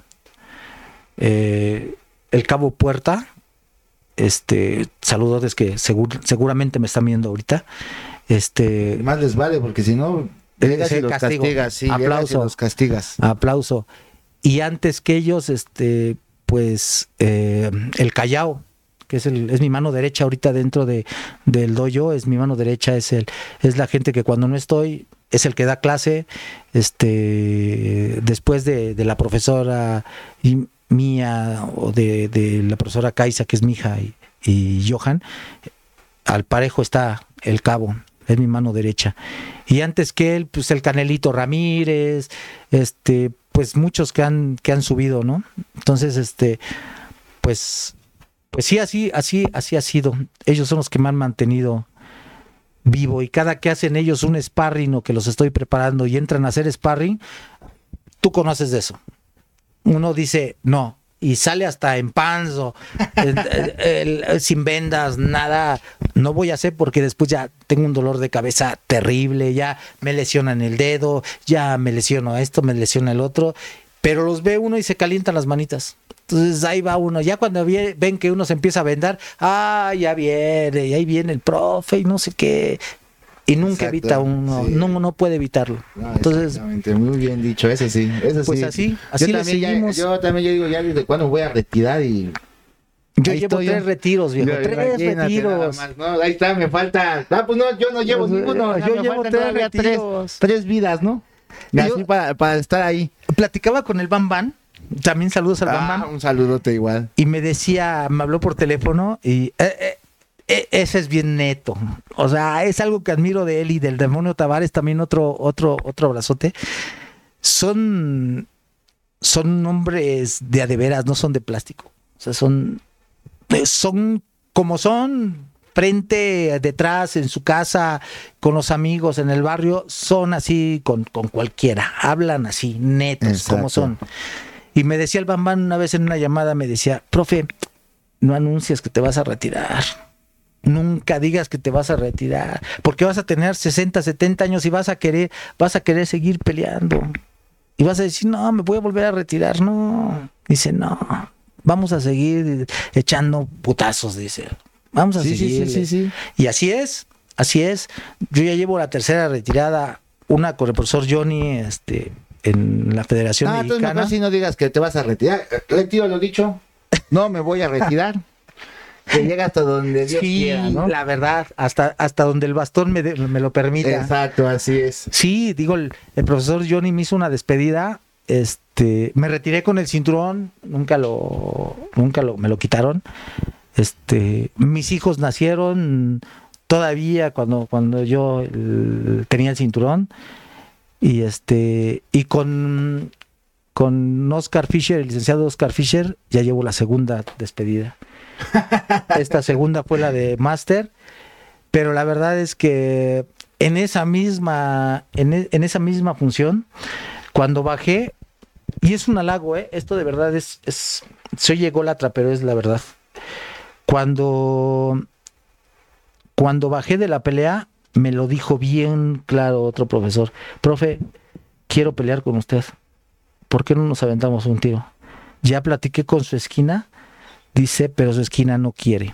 eh, el Cabo Puerta. Este, saludos que segur, seguramente me están viendo ahorita. Este, Más les vale, porque si no llegas y los castigo. castigas, sí, llegas y Aplauso. los castigas. Aplauso. Y antes que ellos, este, pues, eh, el Callao, que es el, es mi mano derecha ahorita dentro de del dojo, es mi mano derecha, es el, es la gente que cuando no estoy, es el que da clase, este, después de, de la profesora y, mía o de, de la profesora Kaisa, que es mi hija, y, y Johan, al parejo está el Cabo, es mi mano derecha. Y antes que él, pues el Canelito Ramírez, este, pues muchos que han, que han subido, ¿no? Entonces, este, pues, pues sí, así, así, así ha sido. Ellos son los que me han mantenido vivo, y cada que hacen ellos un sparring o que los estoy preparando y entran a hacer sparring, tú conoces de eso. Uno dice, no, y sale hasta en panzo, el, el, el, sin vendas, nada, no voy a hacer porque después ya tengo un dolor de cabeza terrible, ya me lesionan el dedo, ya me lesiono esto, me lesiona el otro, pero los ve uno y se calientan las manitas. Entonces ahí va uno, ya cuando viene, ven que uno se empieza a vendar, ah, ya viene, y ahí viene el profe y no sé qué. Y nunca Exacto, evita uno, sí. no, no puede evitarlo. No, Entonces, muy bien dicho, eso sí. Eso pues sí. así, así yo le seguimos. Ya, yo también yo digo, ya desde cuándo voy a retirar y... Yo ahí llevo tres yo. retiros, viejo, yo, tres retiros. Más, no, ahí está, me falta... Ah, pues no, yo no llevo pues, ninguno. Yo llevo tres retiros. Tres, tres vidas, ¿no? Y así yo, para, para estar ahí. Platicaba con el Bam Bam, también saludos al ah, Bam Bam. Un saludote igual. Y me decía, me habló por teléfono y... Eh, eh, ese es bien neto, o sea, es algo que admiro de él y del Demonio Tavares, también otro otro otro abrazote. Son son hombres de a de veras, no son de plástico. O sea, son son como son frente, detrás, en su casa, con los amigos, en el barrio, son así con, con cualquiera, hablan así, netos, Exacto. como son. Y me decía el Bam Bam una vez en una llamada, me decía, profe, no anuncias que te vas a retirar. Nunca digas que te vas a retirar, porque vas a tener sesenta, setenta años y vas a querer, vas a querer seguir peleando. Y vas a decir, no, me voy a volver a retirar. No, dice, no, vamos a seguir echando putazos, dice. Vamos a sí, seguir. Sí, sí, sí, sí. Y así es, así es. Yo ya llevo la tercera retirada, una con el profesor Johnny, este, en la Federación ah, Mexicana. Entonces no, no digas que te vas a retirar. Retiro lo dicho, no me voy a retirar. Que llega hasta donde Dios sí, quiera, ¿no? La verdad, hasta, hasta donde el bastón me, de, me lo permita. Exacto, así es. Sí, digo, el, el profesor Johnny me hizo una despedida, este, me retiré con el cinturón, nunca lo, nunca lo, me lo quitaron. Este, mis hijos nacieron todavía cuando, cuando yo el, tenía el cinturón, y este, y con, con Oscar Fisher, el licenciado Oscar Fisher, ya llevo la segunda despedida. Esta segunda fue la de Master, pero la verdad es que en esa misma en, e, en esa misma función, cuando bajé, y es un halago, ¿eh? Esto de verdad es, es soy ególatra, pero es la verdad. Cuando cuando bajé de la pelea, me lo dijo bien claro otro profesor: profe, quiero pelear con usted, ¿por qué no nos aventamos un tiro? Ya platiqué con su esquina. Dice, pero su esquina no quiere.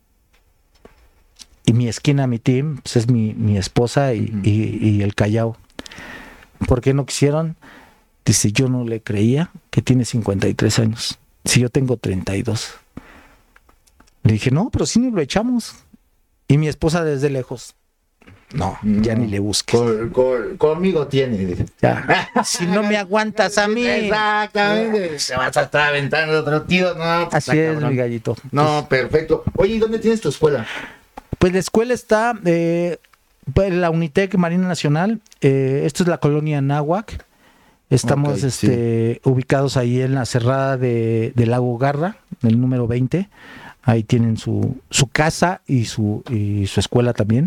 Y mi esquina, mi team, pues es mi, mi esposa y, uh-huh. y, y el Callao. ¿Por qué no quisieron? Dice, yo no le creía que tiene cincuenta y tres años. Si yo tengo treinta y dos. Le dije, no, pero sí nos lo echamos. Y mi esposa desde lejos. No, no, ya ni le busques. Con, con, conmigo tiene. Ya. Si no me aguantas a mí. Exactamente. Se vas a estar aventando otro tío. No, pues así es, cabrón. Mi gallito. No, perfecto. Oye, ¿y dónde tienes tu escuela? Pues la escuela está eh, en la Unitec Marina Nacional. Eh, esto es la colonia Náhuac. Estamos okay, este, sí. ubicados ahí en la cerrada de, de Lago Garra, el número veinte. ahí tienen su, su casa y su, y su escuela también.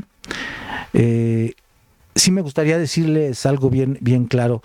Eh, sí me gustaría decirles algo bien, bien claro.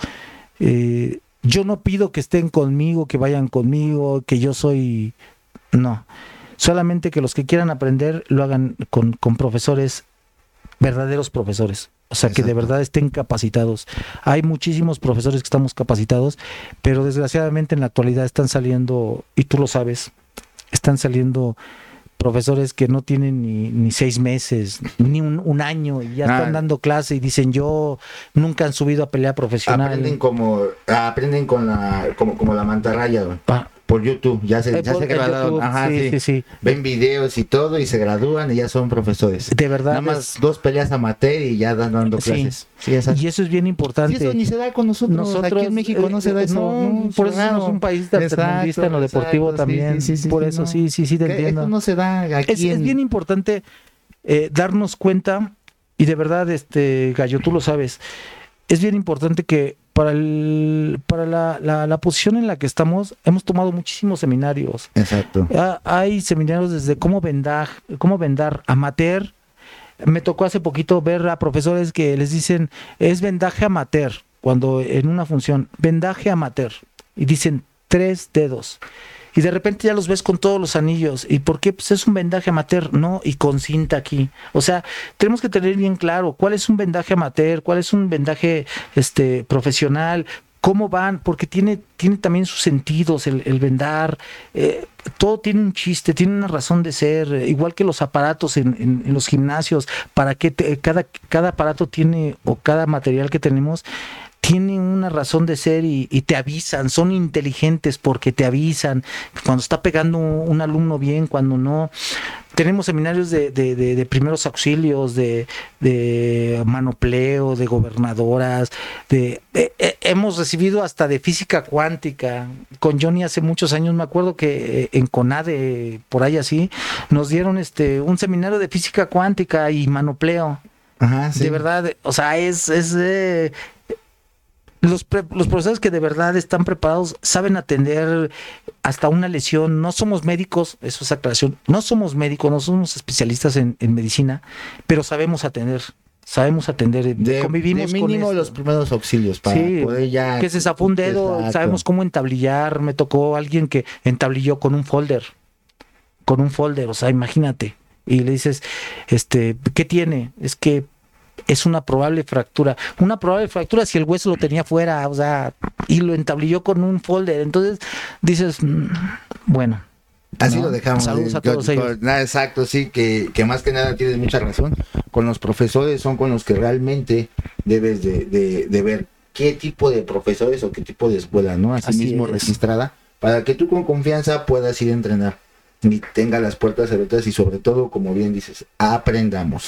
Eh, yo no pido que estén conmigo, que vayan conmigo, que yo soy... No, solamente que los que quieran aprender lo hagan con, con profesores, verdaderos profesores. O sea, Exacto. que de verdad estén capacitados. Hay muchísimos profesores que estamos capacitados, pero desgraciadamente en la actualidad están saliendo, y tú lo sabes, están saliendo profesores que no tienen ni, ni seis meses, ni un, un año, y ya ah, están dando clase y dicen, yo nunca han subido a pelea profesional. Aprenden como, aprenden con la, como, como la mantarraya, güey. Ah. Por YouTube, ya se, eh, ya se graduaron. Ajá, sí, sí. Sí, sí. Ven videos y todo y se gradúan y ya son profesores. De verdad. Nada más es... dos peleas amateur y ya dan dando clases. Sí, sí, y eso es bien importante. Sí, eso ni se da con nosotros. nosotros aquí en México eh, no se da eso. No, no, por eso somos un país tercermundista en lo deportivo exacto, también. Sí, sí, sí, por sí, eso, no. sí, sí, sí, te entiendo. Eso no se da aquí. Es, en... es bien importante eh, darnos cuenta, y de verdad, este Gallo, tú lo sabes, es bien importante que para el para la, la, la posición en la que estamos hemos tomado muchísimos seminarios. Exacto. Hay seminarios desde cómo vendar, cómo vendar amateur. Me tocó hace poquito ver a profesores que les dicen es vendaje amateur, cuando en una función, vendaje amateur, y dicen tres dedos. Y de repente ya los ves con todos los anillos. ¿Y por qué? Pues es un vendaje amateur, no, y con cinta aquí. O sea, tenemos que tener bien claro cuál es un vendaje amateur, cuál es un vendaje este profesional, cómo van, porque tiene, tiene también sus sentidos el, el vendar. Eh, todo tiene un chiste, tiene una razón de ser, eh, igual que los aparatos en, en, en los gimnasios. Para que te, cada, cada aparato tiene, o cada material que tenemos, tienen una razón de ser y, y te avisan, son inteligentes porque te avisan cuando está pegando un alumno bien, cuando no. Tenemos seminarios de, de, de, de primeros auxilios, de, de manopleo, de gobernadoras, de, de eh, hemos recibido hasta de física cuántica. Con Johnny hace muchos años, me acuerdo que en CONADE, por ahí así, nos dieron este un seminario de física cuántica y manopleo. Ajá, sí. De verdad, o sea, es... es eh, Los, pre, los profesores que de verdad están preparados saben atender hasta una lesión. No somos médicos, eso es aclaración, no somos médicos, no somos especialistas en, en medicina, pero sabemos atender, sabemos atender, de, convivimos de mínimo con los primeros auxilios para sí, poder ya... que se zafó un dedo, exacto. Sabemos cómo entablillar. Me tocó alguien que entablilló con un folder, con un folder, o sea, imagínate, y le dices, este, ¿qué tiene? Es que es una probable fractura. Una probable fractura si el hueso lo tenía fuera, o sea, y lo entablilló con un folder. Entonces dices, mmm, bueno. Así ¿no? lo dejamos. Saludos eh, a todos con, ellos. Con, nada, exacto, sí, que, que más que nada tienes mucha razón. Con los profesores son con los que realmente debes de, de, de ver qué tipo de profesores o qué tipo de escuela, ¿no? Así, Así mismo es. Registrada, para que tú con confianza puedas ir a entrenar y tenga las puertas abiertas y sobre todo, como bien dices, aprendamos.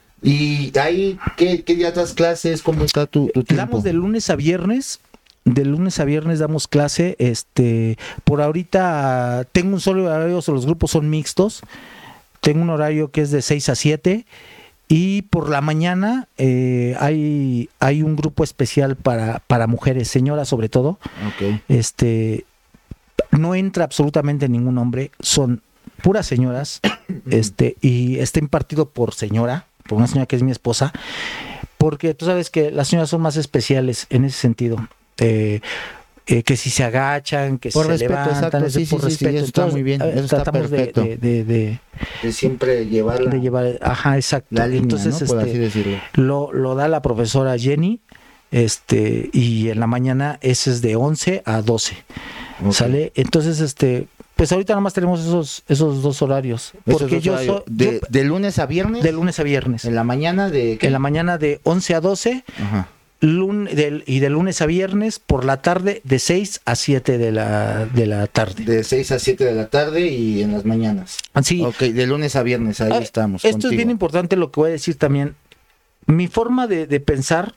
Y ahí, ¿qué, qué días das clases? ¿Cómo está tu, tu tiempo? Damos de lunes a viernes. De lunes a viernes damos clase. Este, por ahorita tengo un solo horario, los grupos son mixtos. Tengo un horario que es de seis a siete. Y por la mañana eh, hay, hay un grupo especial para, para mujeres, señoras sobre todo. Okay. Este, no entra absolutamente ningún hombre, son puras señoras. este, y está impartido por señora. por una señora que es mi esposa, porque tú sabes que las señoras son más especiales en ese sentido, eh, eh, que si se agachan, que por si respeto, se levantan, exacto, sí, por sí, respeto, sí, eso está muy bien, eso está tratamos perfecto. De, de, de, de, de siempre llevar, de llevar, ajá, exacto. La línea, entonces, ¿no? Por este, así decirlo. Lo, lo da la profesora Jenny, este, y en la mañana ese es de once a doce, okay. ¿Sale? Entonces, este, pues ahorita nada más tenemos esos esos dos horarios. Porque dos yo horarios. soy... De, yo, ¿De lunes a viernes? De lunes a viernes. ¿En la mañana de qué? En la mañana de once a doce. Ajá. Lun, de, y de lunes a viernes, por la tarde, de seis a siete de la, de la tarde. De seis a siete de la tarde y en las mañanas. Sí. Ok, de lunes a viernes, ahí ah, estamos. Esto contigo. Es bien importante lo que voy a decir también. Mi forma de, de pensar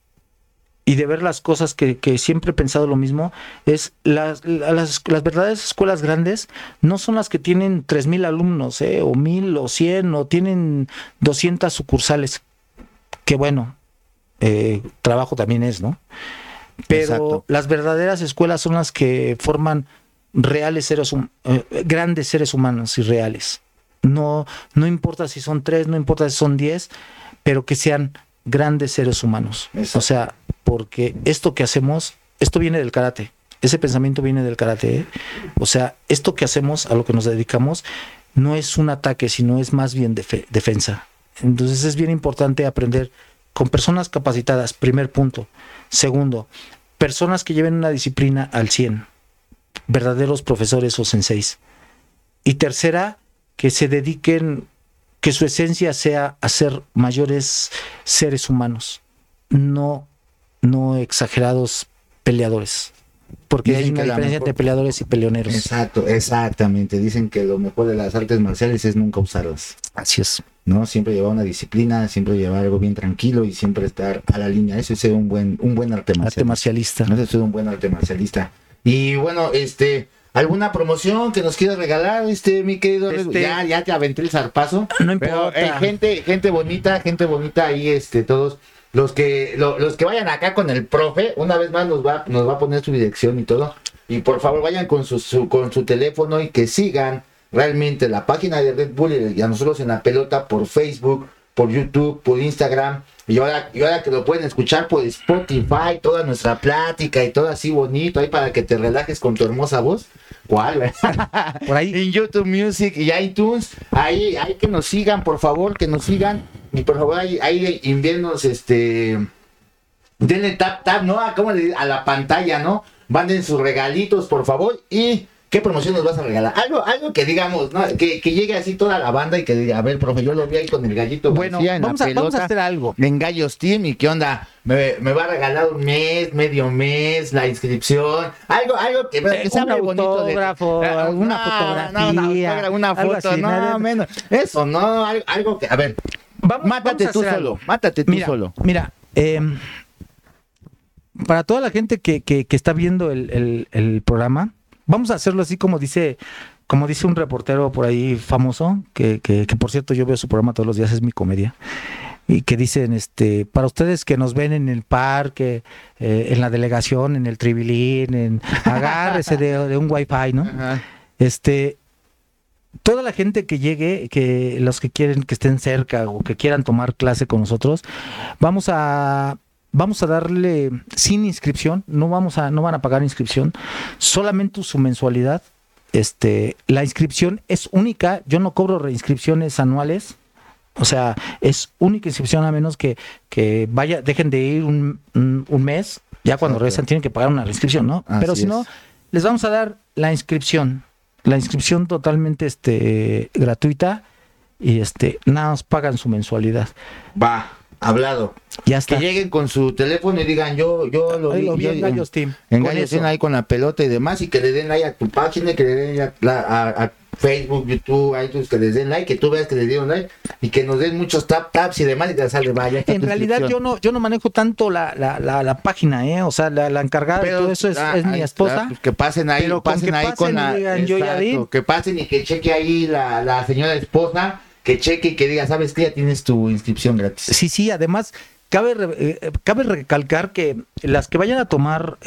y de ver las cosas, que, que siempre he pensado lo mismo, es las, las, las verdaderas escuelas grandes no son las que tienen tres mil alumnos, ¿eh? o mil o cien, o tienen doscientas sucursales, que bueno, eh, trabajo también es, ¿no? Pero exacto. Las verdaderas escuelas son las que forman reales seres hum- eh, grandes seres humanos y reales. No, no importa si son tres, no importa si son diez, pero que sean grandes seres humanos. Exacto. O sea, porque esto que hacemos, esto viene del karate. Ese pensamiento viene del karate, ¿eh? O sea, esto que hacemos, a lo que nos dedicamos, no es un ataque, sino es más bien def- defensa. Entonces es bien importante aprender con personas capacitadas, primer punto. Segundo, personas que lleven una disciplina al cien, verdaderos profesores o senseis. Y tercera, que se dediquen, que su esencia sea a ser mayores seres humanos, no, no exagerados peleadores. Porque dicen hay una diferencia mejor... entre peleadores y peleoneros. Exacto, exactamente. Dicen que lo mejor de las artes marciales es nunca usarlas. Así es. ¿No? Siempre llevar una disciplina, siempre llevar algo bien tranquilo y siempre estar a la línea. Eso es ser un buen, un buen arte marcial. Arte marcialista. Eso es ser un buen arte marcialista. Y bueno, este, ¿alguna promoción que nos quieras regalar, este, mi querido? Este... Ya, ya te aventé el zarpazo. No importa. Pero, eh, gente, gente bonita, gente bonita ahí, este, todos. Los que lo, los que vayan acá con el profe, una vez más nos va nos va a poner su dirección y todo. Y por favor vayan con su, su con su teléfono y que sigan realmente la página de Red Bull y a nosotros en La Pelota por Facebook, por YouTube, por Instagram. Y ahora, y ahora que lo pueden escuchar por Spotify, toda nuestra plática y todo así bonito ahí para que te relajes con tu hermosa voz. ¿Cuál? Por ahí. En YouTube Music y iTunes. Ahí, ahí que nos sigan, por favor, que nos sigan. Y por favor, ahí, ahí envíennos, este... denle tap, tap, ¿no? A, ¿cómo le digo? A la pantalla, ¿no? Manden sus regalitos, por favor. Y... ¿qué promoción nos vas a regalar? Algo, algo que digamos, ¿no? Que, que llegue así toda la banda y que diga, a ver, profe, yo lo vi ahí con el gallito. Bueno, en vamos, la a, pelota, vamos a hacer algo. En Gallos Team, ¿y qué onda? Me, me va a regalar un mes, medio mes, la inscripción. Algo, algo que, que eh, sea un muy bonito. autógrafo, De, alguna no, fotografía. No, no, una foto, así, no, no, menos. Eso, no, algo, algo que, a ver, vamos, mátate vamos tú solo, algo. mátate tú mira, solo. Mira, eh, para toda la gente que, que, que está viendo el, el, el programa, vamos a hacerlo así como dice, como dice un reportero por ahí famoso, que, que, que por cierto yo veo su programa todos los días, es mi comedia, y que dicen, este, para ustedes que nos ven en el parque, eh, en la delegación, en el Tribilín, en agárrese de, de un wifi, ¿no? Ajá. Este, toda la gente que llegue, que los que quieren que estén cerca o que quieran tomar clase con nosotros, vamos a Vamos a darle sin inscripción, no vamos a, no van a pagar inscripción, solamente su mensualidad. Este, la inscripción es única, yo no cobro reinscripciones anuales, o sea, es única inscripción a menos que, que vaya, dejen de ir un, un, un mes, ya cuando okay. regresan tienen que pagar una reinscripción, ¿no? Así Pero si es. no, les vamos a dar la inscripción, la inscripción totalmente este, gratuita y este, nada más pagan su mensualidad. Va. Hablado. Ya está. Que lleguen con su teléfono y digan yo yo lo vi, lo vi en Gallos Team. En Gallos Team ahí con la pelota y demás y que le den like a tu página, que le den a, a, a Facebook, YouTube, iTunes, que les den like, que tú veas que les dieron like y que nos den muchos tap taps y demás y que sale vaya. En realidad yo no yo no manejo tanto la la, la, la página, eh, o sea, la, la encargada pero, de todo eso es, ah, es mi esposa. Pues que pasen ahí, pero pasen con ahí pasen con la digan, yo ya vi. Que pasen y que cheque ahí la la señora esposa, que cheque y que diga, ¿sabes qué? Ya tienes tu inscripción gratis. Sí, sí, además Cabe, eh, cabe recalcar que las que vayan a tomar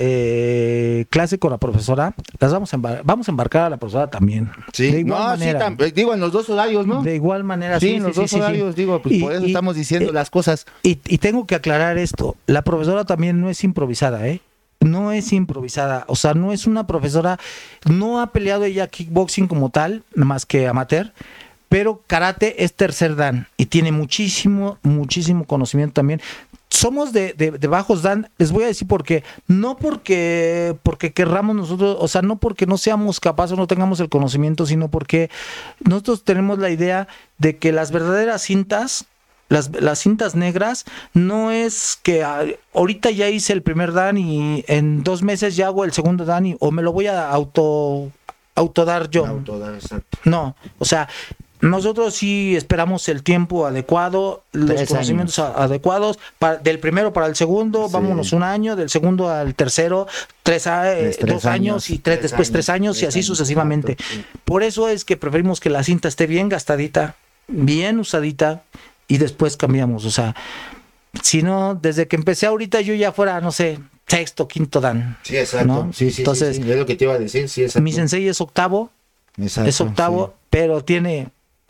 eh, clase con la profesora, las vamos a, embar- vamos a embarcar a la profesora también. Sí, de igual no, manera. Sí, tam- digo, en los dos horarios, ¿no? De igual manera, sí. Sí, en los sí, dos sí, horarios, sí. digo, pues y, por eso y, estamos diciendo eh, las cosas. Y, y tengo que aclarar esto, la profesora también no es improvisada, ¿eh? No es improvisada, o sea, no es una profesora, no ha peleado ella kickboxing como tal, más que amateur, pero karate es tercer dan y tiene muchísimo, muchísimo conocimiento también. Somos de, de, de bajos dan, les voy a decir por qué, no porque, porque querramos nosotros, o sea, no porque no seamos capaces o no tengamos el conocimiento, sino porque nosotros tenemos la idea de que las verdaderas cintas, las, las cintas negras, no es que a, ahorita ya hice el primer dan y en dos meses ya hago el segundo dan y, o me lo voy a auto, autodar yo. Autodar, exacto. No, o sea... Nosotros sí esperamos el tiempo adecuado, los Tres conocimientos años. adecuados, para, del primero para el segundo, sí. Vámonos un año, del segundo al tercero, tres, eh, tres dos años, años y tres, tres después años, tres años tres y así años, sucesivamente. Exacto, sí. Por eso es que preferimos que la cinta esté bien gastadita, bien usadita y después cambiamos. O sea, si no, desde que empecé ahorita yo ya fuera, no sé, sexto, quinto dan. Sí, exacto. ¿no? Sí, sí, Entonces, sí, sí, es lo que te iba a decir. Sí, exacto. mi sensei es octavo, Exacto, es octavo, sí. pero tiene,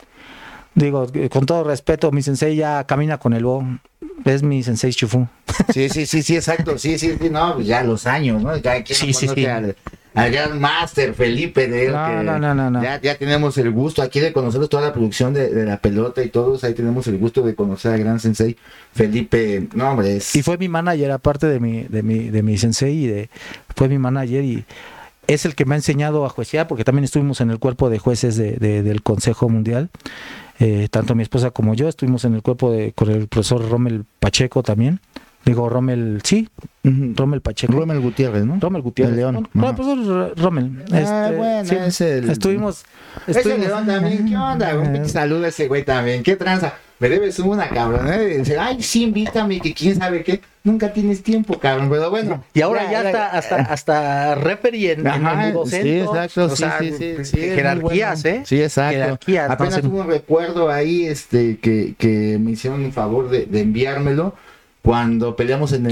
digo, con todo respeto, mi sensei ya camina con el bo. Es mi sensei Shifu. Sí, sí, sí, sí, exacto. Sí, sí, sí, no, pues ya los años, ¿no? Cada quien Sí, no sí, conoce sí. al, al gran máster Felipe de él, No, que no, no, no, no. Ya, ya tenemos el gusto aquí de conocerlos, toda la producción de, de la pelota y todos, ahí tenemos el gusto de conocer al gran sensei Felipe. No, hombre, es... Y fue mi manager, aparte de mi, de mi, de mi sensei, y de, fue mi manager y es el que me ha enseñado a juecear, porque también estuvimos en el cuerpo de jueces de, de, del Consejo Mundial. Eh, tanto mi esposa como yo estuvimos en el cuerpo de con el profesor Rommel Pacheco también. Digo, Rommel, sí, Ujú. Rommel Pacheco. Rommel Gutiérrez, ¿no? Rommel Gutiérrez. De León. No, Ajá. el profesor Rommel. Ah, Este, bueno, sí, es el- Estuvimos. Ese estuvimos León también, ¿qué onda? Un pinche saludo a ese güey también. ¿Qué tranza? Me debes una, cabrón. ¿eh? Dice, ay, sí, invítame, que quién sabe qué. Nunca tienes tiempo, cabrón. Pero bueno. Y ahora ya, está hasta, hasta referee en, Ajá, en el Budocentro. sí, exacto, O sí, sea, sí, sí, sí, es muy jerarquías, bueno. ¿eh? Sí, exacto. Jerarquías, Apenas entonces- tuve un recuerdo ahí, este, que, que me hicieron un favor de, de enviármelo cuando peleamos en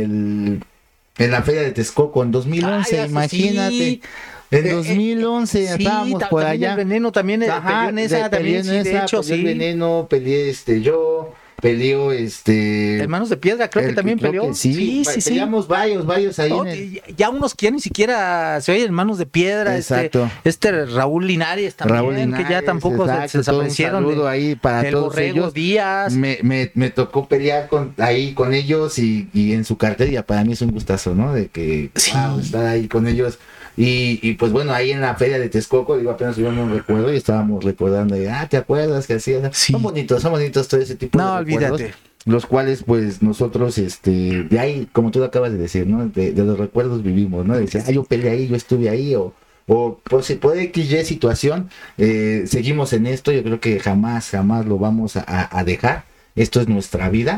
el en la feria de Texcoco en dos mil once, Ay, eso imagínate. sí. En Eh, dos mil once Sí, estábamos ta- por también allá. el veneno también eh, Ajá, peleó en esa, de- también, peleé en sí, de esa, hecho, peleé el sí. veneno, peleé este yo, peleó este Hermanos de Piedra, creo que el- también creo peleó. que sí, sí, pe- sí, sí. peleamos varios, varios ahí No, en el... ya- ya unos que ya ni siquiera se oyen Hermanos de Piedra. Exacto. Este, este Raúl Linares también, Raúl que ya Linares, tampoco se- exacto, se todo un desaparecieron. saludo de- ahí para el todos Borrego ellos. Díaz. Me, me, me tocó pelear con, ahí con ellos y, y en su cartera, para mí es un gustazo, ¿no? De que Sí. wow, estar ahí con ellos. Y, y pues bueno, ahí en la feria de Texcoco, digo, apenas tuvimos un recuerdo y estábamos recordando, de, ah, ¿te acuerdas que hacías? Sí. Son bonitos, son bonitos todo ese tipo No, de recuerdos. olvídate. Los cuales pues nosotros, este, de ahí, como tú acabas de decir, ¿no? De, de los recuerdos vivimos, ¿no? De decir, ah, yo peleé ahí, yo estuve ahí, o, o por si puede X Y situación, eh, seguimos en esto, yo creo que jamás, jamás lo vamos a, a- a dejar, esto es nuestra vida,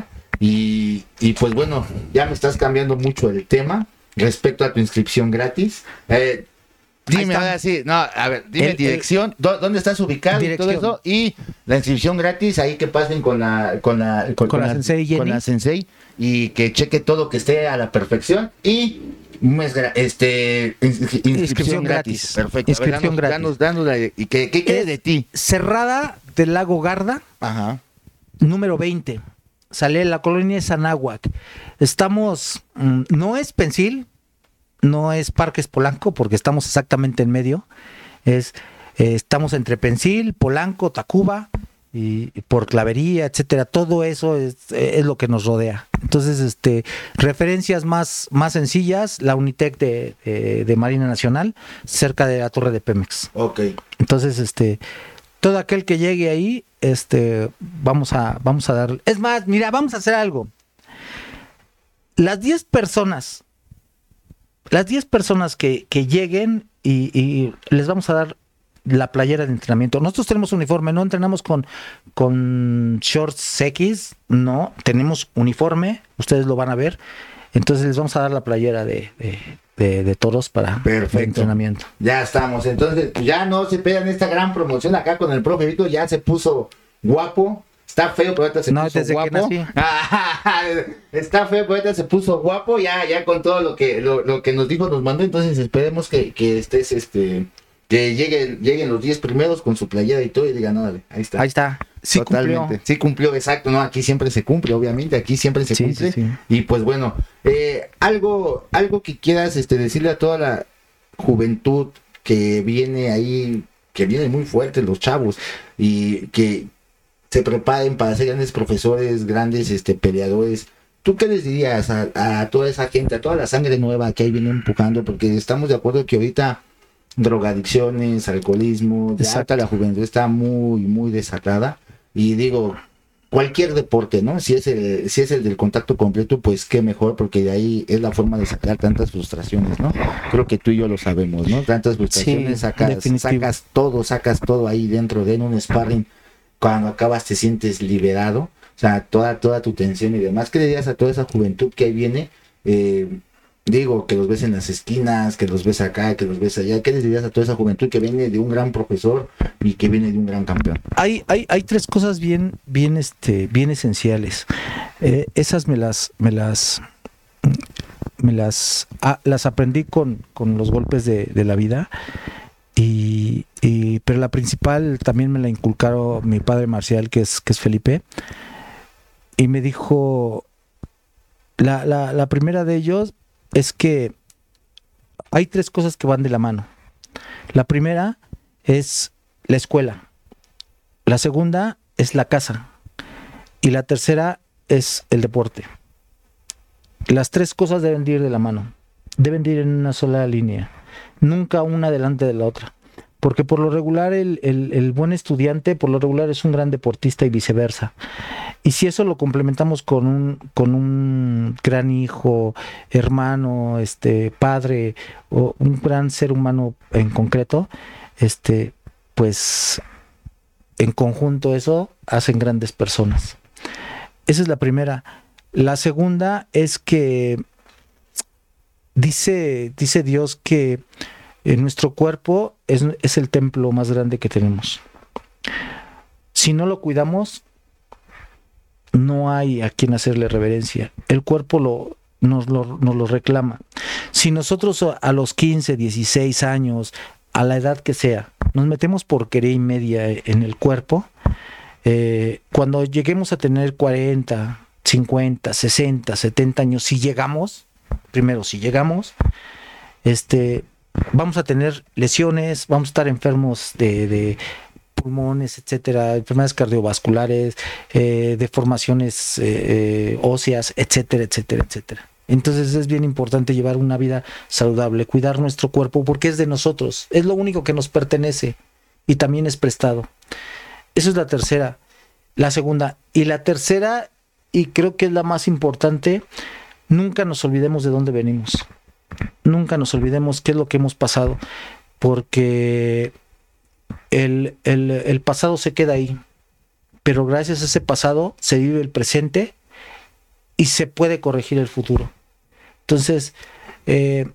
y, y pues bueno, ya me estás cambiando mucho el tema respecto a tu inscripción gratis. Eh, Ahí Dime, está. ahora sí, no, a ver, dime El- el- dirección, dó- dónde estás ubicado Dirección. y todo eso, y la inscripción gratis, ahí que pasen con la, con la, Con la sensei Jenny. con la sensei, y que cheque todo que esté a la perfección, y un mes gra- este, ins- inscripción, Inscripción gratis. gratis. Perfecto. Inscripción gratis. Danos, danos la- y que, ¿qué quede Es de ti? Cerrada del Lago Garda, Ajá. número veinte. Sale la colonia de Sanáhuac. Estamos, mm, no es Pensil, no es Parques Polanco, porque estamos exactamente en medio. Es, eh, estamos entre Pensil, Polanco, Tacuba, y, y por Clavería, etcétera. Todo eso es, es lo que nos rodea. Entonces, este, referencias más, más sencillas, la Unitec de, de, de Marina Nacional, cerca de la Torre de Pemex. Ok. Entonces, este, todo aquel que llegue ahí, este, vamos a, vamos a dar. Es más, mira, vamos a hacer algo. Las diez personas, las diez personas que, que lleguen y, y les vamos a dar la playera de entrenamiento. Nosotros tenemos uniforme, no entrenamos con, con shorts X, no, tenemos uniforme, ustedes lo van a ver. Entonces les vamos a dar la playera de, de, de, de toros para Perfecto. el entrenamiento. Ya estamos, entonces pues ya no se pierdan esta gran promoción acá con el profe Vito, ya se puso guapo, está feo, pero ahorita se No, puso desde que guapo. nací. Está feo, pero ahorita se puso guapo, ya, ya con todo lo que, lo, lo que nos dijo, nos mandó, entonces esperemos que, que estés, este, que lleguen, lleguen los diez primeros con su playera y todo y digan, no, dale, ahí está. Ahí está. Sí cumplió. Sí cumplió, exacto, no, aquí siempre se cumple, obviamente, aquí siempre se Sí, cumple. sí, sí. Y pues bueno, eh, algo, algo que quieras este, decirle a toda la juventud que viene ahí, que viene muy fuerte, los chavos, y que se preparen para ser grandes profesores, grandes este, peleadores. ¿Tú qué les dirías a, a toda esa gente, a toda la sangre nueva que ahí viene empujando? Porque estamos de acuerdo que ahorita drogadicciones, alcoholismo, ya Exacto. hasta la juventud está muy, muy desatada. Y digo, cualquier deporte, ¿no? Si es el, si es el del contacto completo, pues qué mejor, porque de ahí es la forma de sacar tantas frustraciones, ¿no? Creo que tú y yo lo sabemos, ¿no? Tantas frustraciones, Sí, sacas, definitivo. sacas todo, sacas todo ahí dentro de en un sparring. Cuando acabas te sientes liberado, o sea, toda, toda tu tensión y demás. ¿Qué le dirías a toda esa juventud que ahí viene? Eh, digo, que los ves en las esquinas, que los ves acá, que los ves allá. ¿Qué les dirías a toda esa juventud que viene de un gran profesor y que viene de un gran campeón? Hay, hay, hay tres cosas bien, bien, este, bien esenciales. Eh, esas me las, me las, me las, ah, las aprendí con, con los golpes de, de la vida. Y, y, pero la principal también me la inculcaron mi padre marcial, que es, que es Felipe. Y me dijo, la, la, la primera de ellos es que hay tres cosas que van de la mano. La primera es la escuela. La segunda es la casa. Y la tercera es el deporte. Las tres cosas deben de ir de la mano. Deben de ir en una sola línea. Nunca una delante de la otra. Porque por lo regular el, el, el buen estudiante, por lo regular es un gran deportista y viceversa. Y si eso lo complementamos con un, con un gran hijo, hermano, este, padre, o un gran ser humano en concreto, este, pues en conjunto eso hacen grandes personas. Esa es la primera. La segunda es que dice, dice Dios que en nuestro cuerpo es, es el templo más grande que tenemos. Si no lo cuidamos, no hay a quien hacerle reverencia. El cuerpo lo, nos, lo, nos lo reclama. Si nosotros a los quince, dieciséis años, a la edad que sea, nos metemos porquería y media en el cuerpo, eh, cuando lleguemos a tener cuarenta, cincuenta, sesenta, setenta años, si llegamos, primero si llegamos, este... vamos a tener lesiones, vamos a estar enfermos de, de pulmones, etcétera, enfermedades cardiovasculares, eh, deformaciones eh, eh, óseas, etcétera, etcétera, etcétera. Entonces es bien importante llevar una vida saludable, cuidar nuestro cuerpo porque es de nosotros, es lo único que nos pertenece y también es prestado. Esa es la tercera. La segunda. Y la tercera, y creo que es la más importante, nunca nos olvidemos de dónde venimos. Nunca nos olvidemos qué es lo que hemos pasado, porque el, el, el pasado se queda ahí, pero gracias a ese pasado se vive el presente y se puede corregir el futuro. Entonces, eh,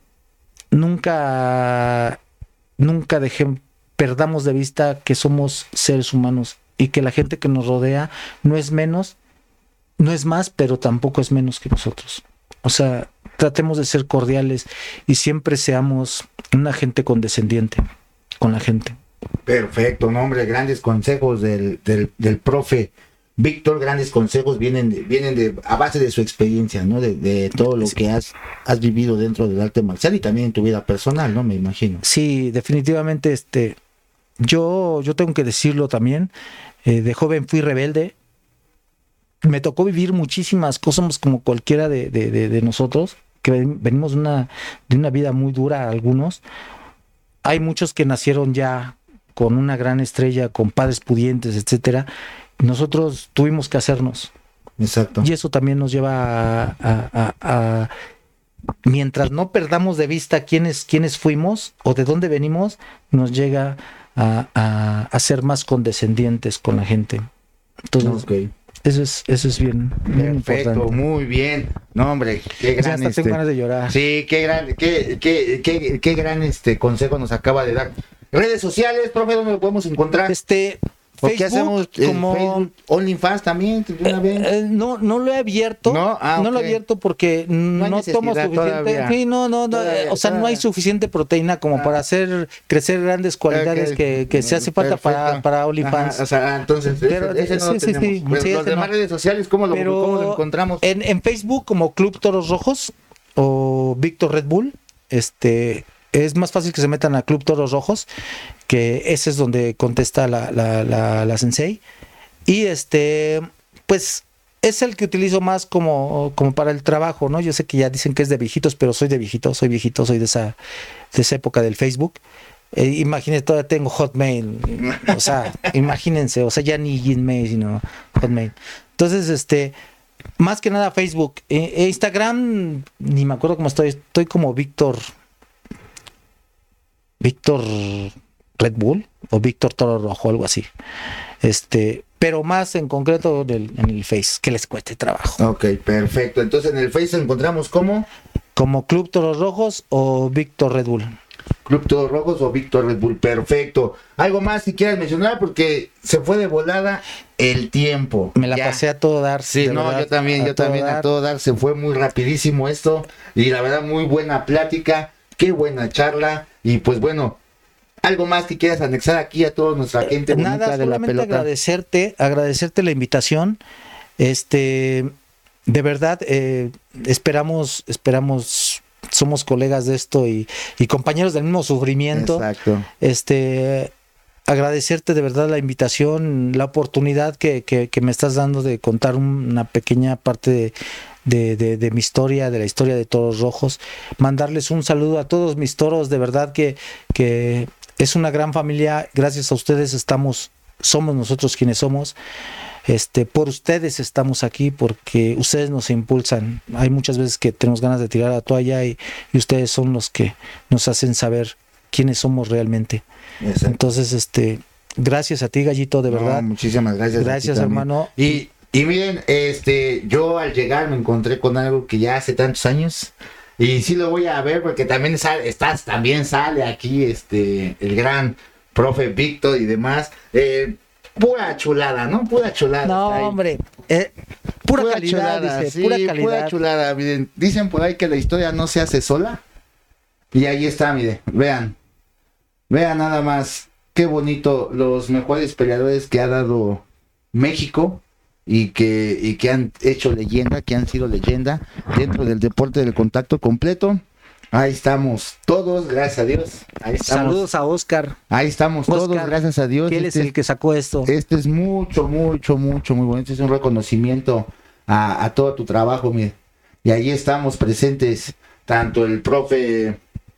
nunca, nunca dejemos, perdamos de vista que somos seres humanos y que la gente que nos rodea no es menos, no es más, pero tampoco es menos que nosotros. O sea, tratemos de ser cordiales y siempre seamos una gente condescendiente con la gente. Perfecto, no, hombre, grandes consejos del, del, del profe Víctor, grandes consejos vienen, de, vienen de, a base de su experiencia, ¿no? De, de todo lo sí. que has, has vivido dentro del arte marcial y también en tu vida personal, ¿no? Me imagino. Sí, definitivamente, este, yo, yo tengo que decirlo también, eh, de joven fui rebelde. Me tocó vivir muchísimas cosas como cualquiera de, de, de, de nosotros, que venimos de una, de una vida muy dura, algunos. Hay muchos que nacieron ya con una gran estrella, con padres pudientes, etcétera. Nosotros tuvimos que hacernos. Exacto. Y eso también nos lleva a, a, a, a mientras no perdamos de vista quiénes, quiénes fuimos o de dónde venimos, nos llega a, a, a ser más condescendientes con la gente. Entonces, okay. Eso es, eso es bien, bien perfecto, importante. Muy bien. No, hombre, qué gran, o sea, hasta este, tengo ganas de llorar. Sí, qué gran, qué, qué, qué, qué gran este consejo nos acaba de dar. Redes sociales, profe, ¿dónde lo podemos encontrar? Este, ¿Por qué hacemos eh, como Facebook, OnlyFans también? ¿De una vez? Eh, eh, no, no lo he abierto. No, ah, okay. no lo he abierto porque no, no tomo suficiente. Sí, no, no, no todavía, o sea, todavía. no hay suficiente proteína como ah. para hacer crecer grandes cualidades okay. que, que se hace falta para, para OnlyFans. Ajá, o sea, entonces, pero, ese, ese no sí, lo sí, tenemos. Sí, Pero sí, los demás no. redes sociales, ¿cómo lo, pero ¿cómo lo encontramos? En, en Facebook como Club Toros Rojos o Víctor Red Bull, este... es más fácil que se metan a Club Toros Rojos, que ese es donde contesta la, la, la, la sensei. Y este, pues es el que utilizo más como, como para el trabajo, ¿no? Yo sé que ya dicen que es de viejitos, pero soy de viejito, soy viejito, soy de esa, de esa época del Facebook. Eh, imagínense, todavía tengo Hotmail. O sea, imagínense, o sea, ya ni Gmail, sino Hotmail. Entonces, este, más que nada Facebook. Eh, Instagram, ni me acuerdo cómo estoy, estoy como Víctor... Víctor Red Bull o Víctor Toro Rojo, algo así. Este, pero más en concreto en el, en el Face, que les cueste trabajo. Ok, perfecto. Entonces en el Face encontramos como como Club Toros Rojos o Víctor Red Bull. Club Toros Rojos o Víctor Red Bull. Perfecto. Algo más si quieras mencionar porque se fue de volada el tiempo. Me la Ya. pasé a todo dar. Sí, no, verdad, yo también, yo también dar. a todo dar. Se fue muy rapidísimo esto y la verdad muy buena plática, qué buena charla y pues bueno, algo más que quieras anexar aquí a toda nuestra gente bonita Nada, de la solamente pelota. agradecerte, agradecerte la invitación. Este, de verdad, eh, esperamos, esperamos, somos colegas de esto y, y compañeros del mismo sufrimiento. Exacto. Este, agradecerte de verdad la invitación, la oportunidad que, que, que me estás dando de contar una pequeña parte de, de, de, de mi historia, de la historia de Toros Rojos. Mandarles un saludo a todos mis toros, de verdad que, que es una gran familia. Gracias a ustedes estamos, somos nosotros quienes somos. Este, por ustedes estamos aquí, porque ustedes nos impulsan. Hay muchas veces que tenemos ganas de tirar la toalla y, y ustedes son los que nos hacen saber quiénes somos realmente. Exacto. Entonces, este, gracias a ti, Gallito, de No, verdad. muchísimas gracias. Gracias, a ti también. hermano. Y, y miren, este, yo al llegar me encontré con algo que ya hace tantos años. Y sí lo voy a ver porque también sale, estás, también sale aquí este el gran profe Víctor y demás. Eh, pura chulada, ¿no? Pura chulada. No, está ahí. hombre, eh, pura, calidad, chulada, dice, sí, pura calidad. Pura chulada, miren, dicen por ahí que la historia no se hace sola. Y ahí está, mire, vean. Vean nada más, qué bonito, los mejores peleadores que ha dado México y que, y que han hecho leyenda, que han sido leyenda dentro del deporte del contacto completo. Ahí estamos todos, gracias a Dios. Ahí estamos. Saludos a Oscar, Ahí estamos Oscar, todos, gracias a Dios. que él es Este el que sacó esto. este es mucho, mucho, mucho, muy bonito. Es un reconocimiento a, a todo tu trabajo, mire. Y ahí estamos presentes, tanto el profe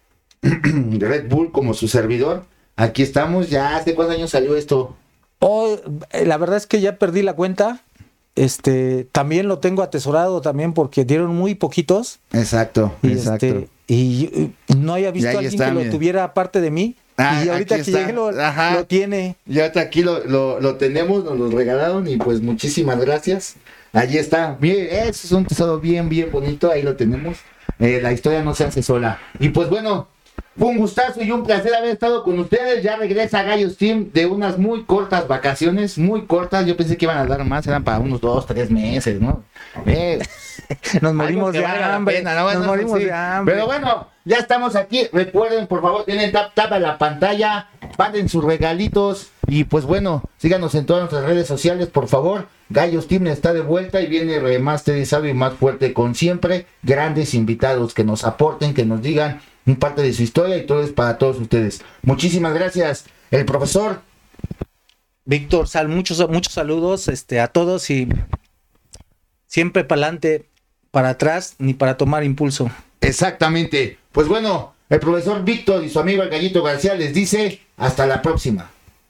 Red Bull como su servidor. Aquí estamos, ya hace cuántos años salió esto. Oh, eh, la verdad es que ya perdí la cuenta. Este, también lo tengo atesorado también porque dieron muy poquitos. Exaco, Y, exacto. este, y eh, no había visto Y ahí a alguien está, que mire. lo tuviera aparte de mí. Ah, y ahorita aquí que está. llegue lo, Ajá. lo tiene. Ya hasta aquí lo, lo, lo tenemos, nos lo regalaron y pues muchísimas gracias. Allí está, mire, eso es un tesoro bien, bien bonito, ahí lo tenemos. Eh, la historia no se hace sola. Y pues bueno, fue un gustazo y un placer haber estado con ustedes. Ya regresa Gallos Team de unas muy cortas vacaciones, muy cortas. Yo pensé que iban a dar más, eran para unos dos, tres meses, ¿no? Eh, Nos morimos algo que de valga la hambre. pena, ¿no? Nos Bueno, morimos sí. de hambre. Pero bueno, ya estamos aquí. Recuerden, por favor, tienen tap tap en la pantalla. Manden sus regalitos. Y pues bueno, síganos en todas nuestras redes sociales, por favor. Gallos Team está de vuelta y viene remasterizado y más fuerte con siempre grandes invitados que nos aporten, que nos digan un parte de su historia y todo es para todos ustedes. Muchísimas gracias. El profesor. Víctor, sal, muchos, muchos saludos este, a todos y siempre para adelante, para atrás, ni para tomar impulso. Exactamente. Pues bueno, el profesor Víctor y su amigo el Gallito García les dice hasta la próxima.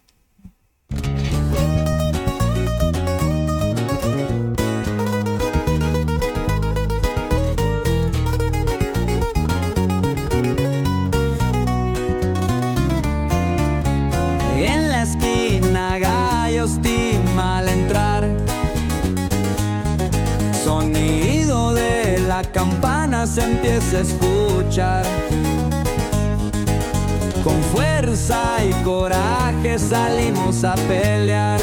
En la esquina Gallos Team al entrar, sonido de la campana se empieza a escuchar. Con fuerza y coraje salimos a pelear.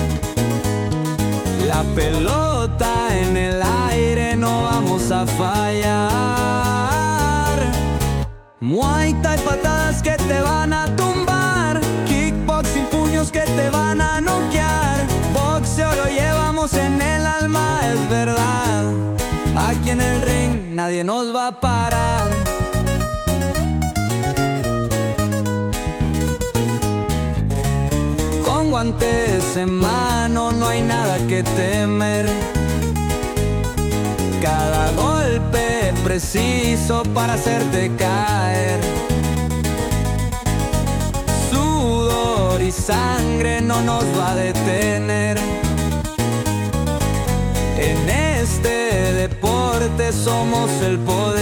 La pelota en el aire no vamos a fallar. Muay Thai, patadas que te van a tumbar. Kickboxing, puños que te van a noquear. Boxeo lo llevamos en el alma, es verdad. Aquí en el ring nadie nos va a parar. Con guantes en mano no hay nada que temer. Cada golpe preciso para hacerte caer. Sudor y sangre no nos va a detener. En este deporte somos el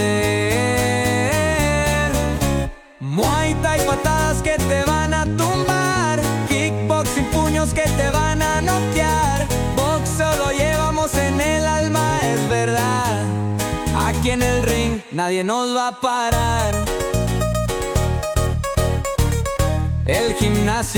poder. Muay Thai, patadas que te van a tumbar. Kickboxing, puños que te van a noquear. Boxeo lo llevamos en el alma, es verdad. Aquí en el ring nadie nos va a parar. El gimnasio